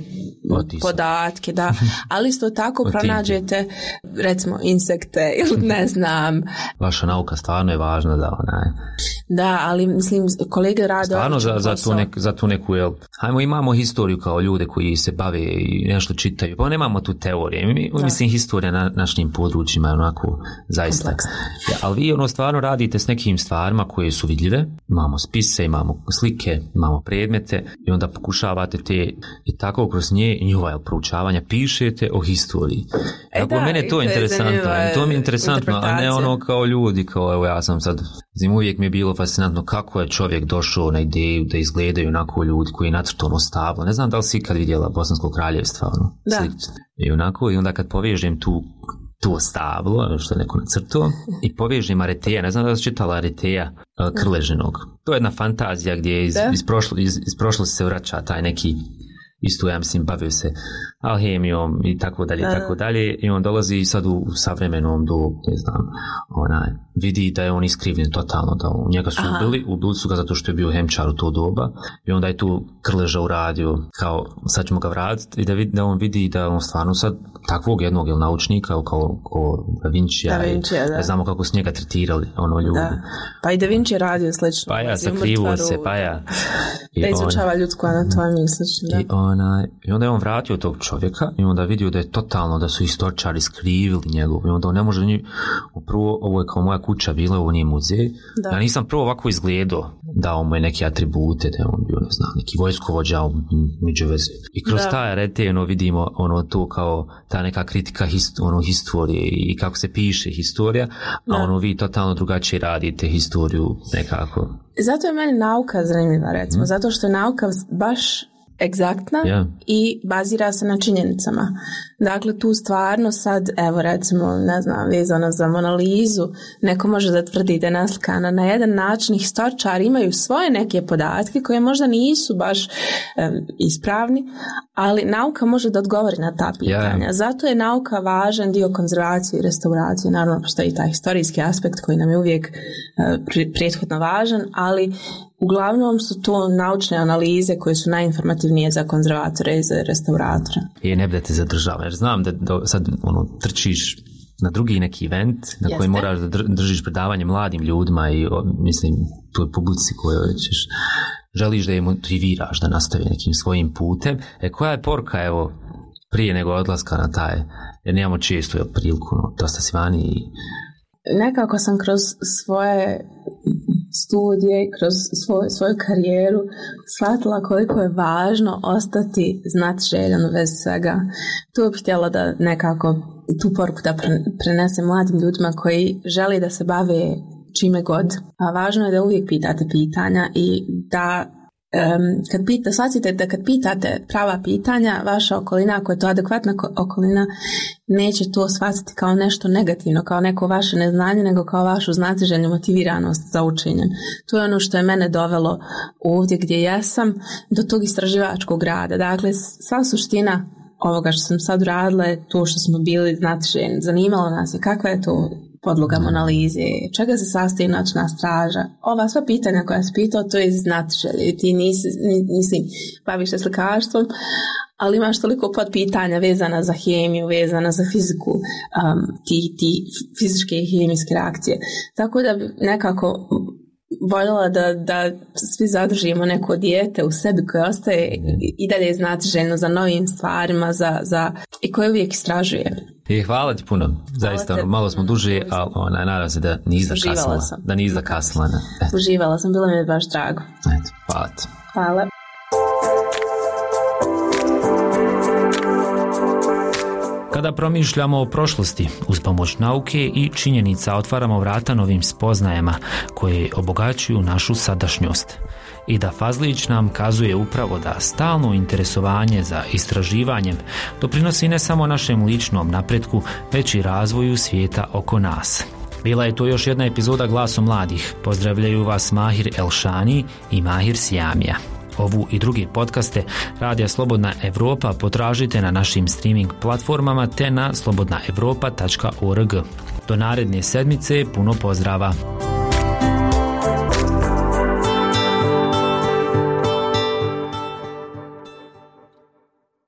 podatke, da, ali isto tako pronađete recimo insekte ili ne znam. Vaša nauka stvarno je važna da ona je. Da, ali mislim kolege rade stvarno za, za, tu nek, za tu neku, jel, hajmo imamo historiju kao ljude koji se bave i nešto čitaju, pa nemamo tu teorije. Mi, mislim, historija na našim područjima je onako zaista. Ja, ali vi ono stvarno radite s nekim stvarima koje su vidljive. Imamo spise, imamo slike, imamo predmete i onda pokušavate te i tako kroz nje i njihova proučavanja pišete o historiji. E, da, mene to je interesantno. To mi je interesantno, a ne ono kao ljudi, kao evo ja sam sad, zim uvijek mi je bilo fascinantno kako je čovjek došao na ideju da izgledaju onako ljudi koji je nacrtao ono stablo. Ne znam da li si ikad vidjela Bosansko kraljevstvo, ono, slično. I onako, i onda kad povežem tu to stablo, što je neko nacrtao, i povežem Areteja, ne znam da li si čitala Areteja Krležinog. To je jedna fantazija gdje iz, iz, prošlo, iz, iz prošlosti se vraća taj neki, isto ja mislim bavio se alhemijom i tako dalje i tako dalje i on dolazi sad u, u savremenom dobu, ne znam, onaj, vidi da je on iskrivljen totalno, da u njega su Aha. ubili, ubili su ga zato što je bio hemčar u to doba i onda je tu Krleža uradio kao sad ćemo ga vratiti i da, vid, da on vidi da on stvarno sad takvog jednog jel, naučnika kao, kao Da Vincija, da Vincija i, da. Ne znamo kako su njega tretirali ono ljudi. Da. Pa i Da Vinci je radio slično. Pa ja, sakrivo se, pa ja. I da izučava on, ljudsku anatomiju slično. I, ona, I onda je on vratio tog čovjeka i onda vidio da je totalno, da su istoričari skrivili njegov i onda on ne može njih, prvo, ovo je kao moja kuća bila, ovo nije muzej, da. Ja nisam prvo ovako izgledao, dao mu je neke atribute, da je on bio, ne znam, neki vojskovođa među veze. I kroz da. taj Arete ono, vidimo ono to kao ta neka kritika hist, ono, historije i kako se piše historija, da. A ono vi totalno drugačije radite historiju nekako. Zato je meni nauka zanimljiva, recimo, mm. zato što je nauka baš egzaktna yeah. i bazira se na činjenicama. Dakle, tu stvarno sad, evo recimo, ne znam, vezano za Monalizu, neko može da tvrdi da je naslikana na jedan način, historičari imaju svoje neke podatke koje možda nisu baš um, ispravni, ali nauka može da odgovori na ta pitanja. Yeah. Zato je nauka važan dio konzervacije i restauracije. Naravno, postoji taj historijski aspekt koji nam je uvijek uh, prethodno važan, ali uglavnom su to naučne analize koje su najinformativnije za konzervatore i za restauratore. I ne bude te zadržava, jer znam da, da sad ono, trčiš na drugi neki event na Jeste. koji moraš da držiš predavanje mladim ljudima i o, mislim, toj publici koju ćeš, želiš da je motiviraš da nastavi nekim svojim putem. E, koja je poruka, evo, prije nego odlaska na taj, jer nemamo često je priliku, no, dosta si vani i nekako sam kroz svoje studije, kroz svoj, svoju karijeru shvatila koliko je važno ostati znatiželjan u vezi svega. Tu bih htjela da nekako tu poruku da prenesem mladim ljudima koji žele da se bave čime god. A važno je da uvijek pitate pitanja i da Um, kad pita, shvatite da kad pitate prava pitanja, vaša okolina, ako je to adekvatna okolina, neće to shvatiti kao nešto negativno, kao neko vaše neznanje, nego kao vašu znatiželjnu motiviranost za učenjem. To je ono što je mene dovelo ovdje gdje jesam, do tog istraživačkog rada. Dakle, sva suština ovoga što sam sad uradila je to što smo bili znatiželjni. Zanimalo nas je kakva je to podloga Monalize, čega se sastoji noćna straža. Ova sva pitanja koja se pitao, to je znatiželje. Ti nisi, nisi baviš se slikarstvom, ali imaš toliko podpitanja vezana za hemiju, vezana za fiziku, um, ti, ti fizičke i hemijske reakcije. Tako da bi nekako voljela da, da svi zadržimo neko dijete u sebi koje ostaje i dalje znatiželjno za novim stvarima za, za, i koje uvijek istražuje. I hvala ti puno, zaista ono, malo smo duže, ali ona, nadam se da nisi zakasnila. Da nisi zakasnila. Uživala sam, bilo mi je baš drago. Eto, hvala ti. Hvala. Kada promišljamo o prošlosti, uz pomoć nauke i činjenica otvaramo vrata novim spoznajama koje obogaćuju našu sadašnjost. Ida Fazlić nam kazuje upravo da stalno interesovanje za istraživanjem doprinosi ne samo našem ličnom napretku, već i razvoju svijeta oko nas. Bila je to još jedna epizoda Glasu mladih. Pozdravljaju vas Mahir Elšani i Mahir Siamija. Ovu i druge podcaste Radija Slobodna Evropa potražite na našim streaming platformama te na slobodna evropa tačka org. Do naredne sedmice puno pozdrava!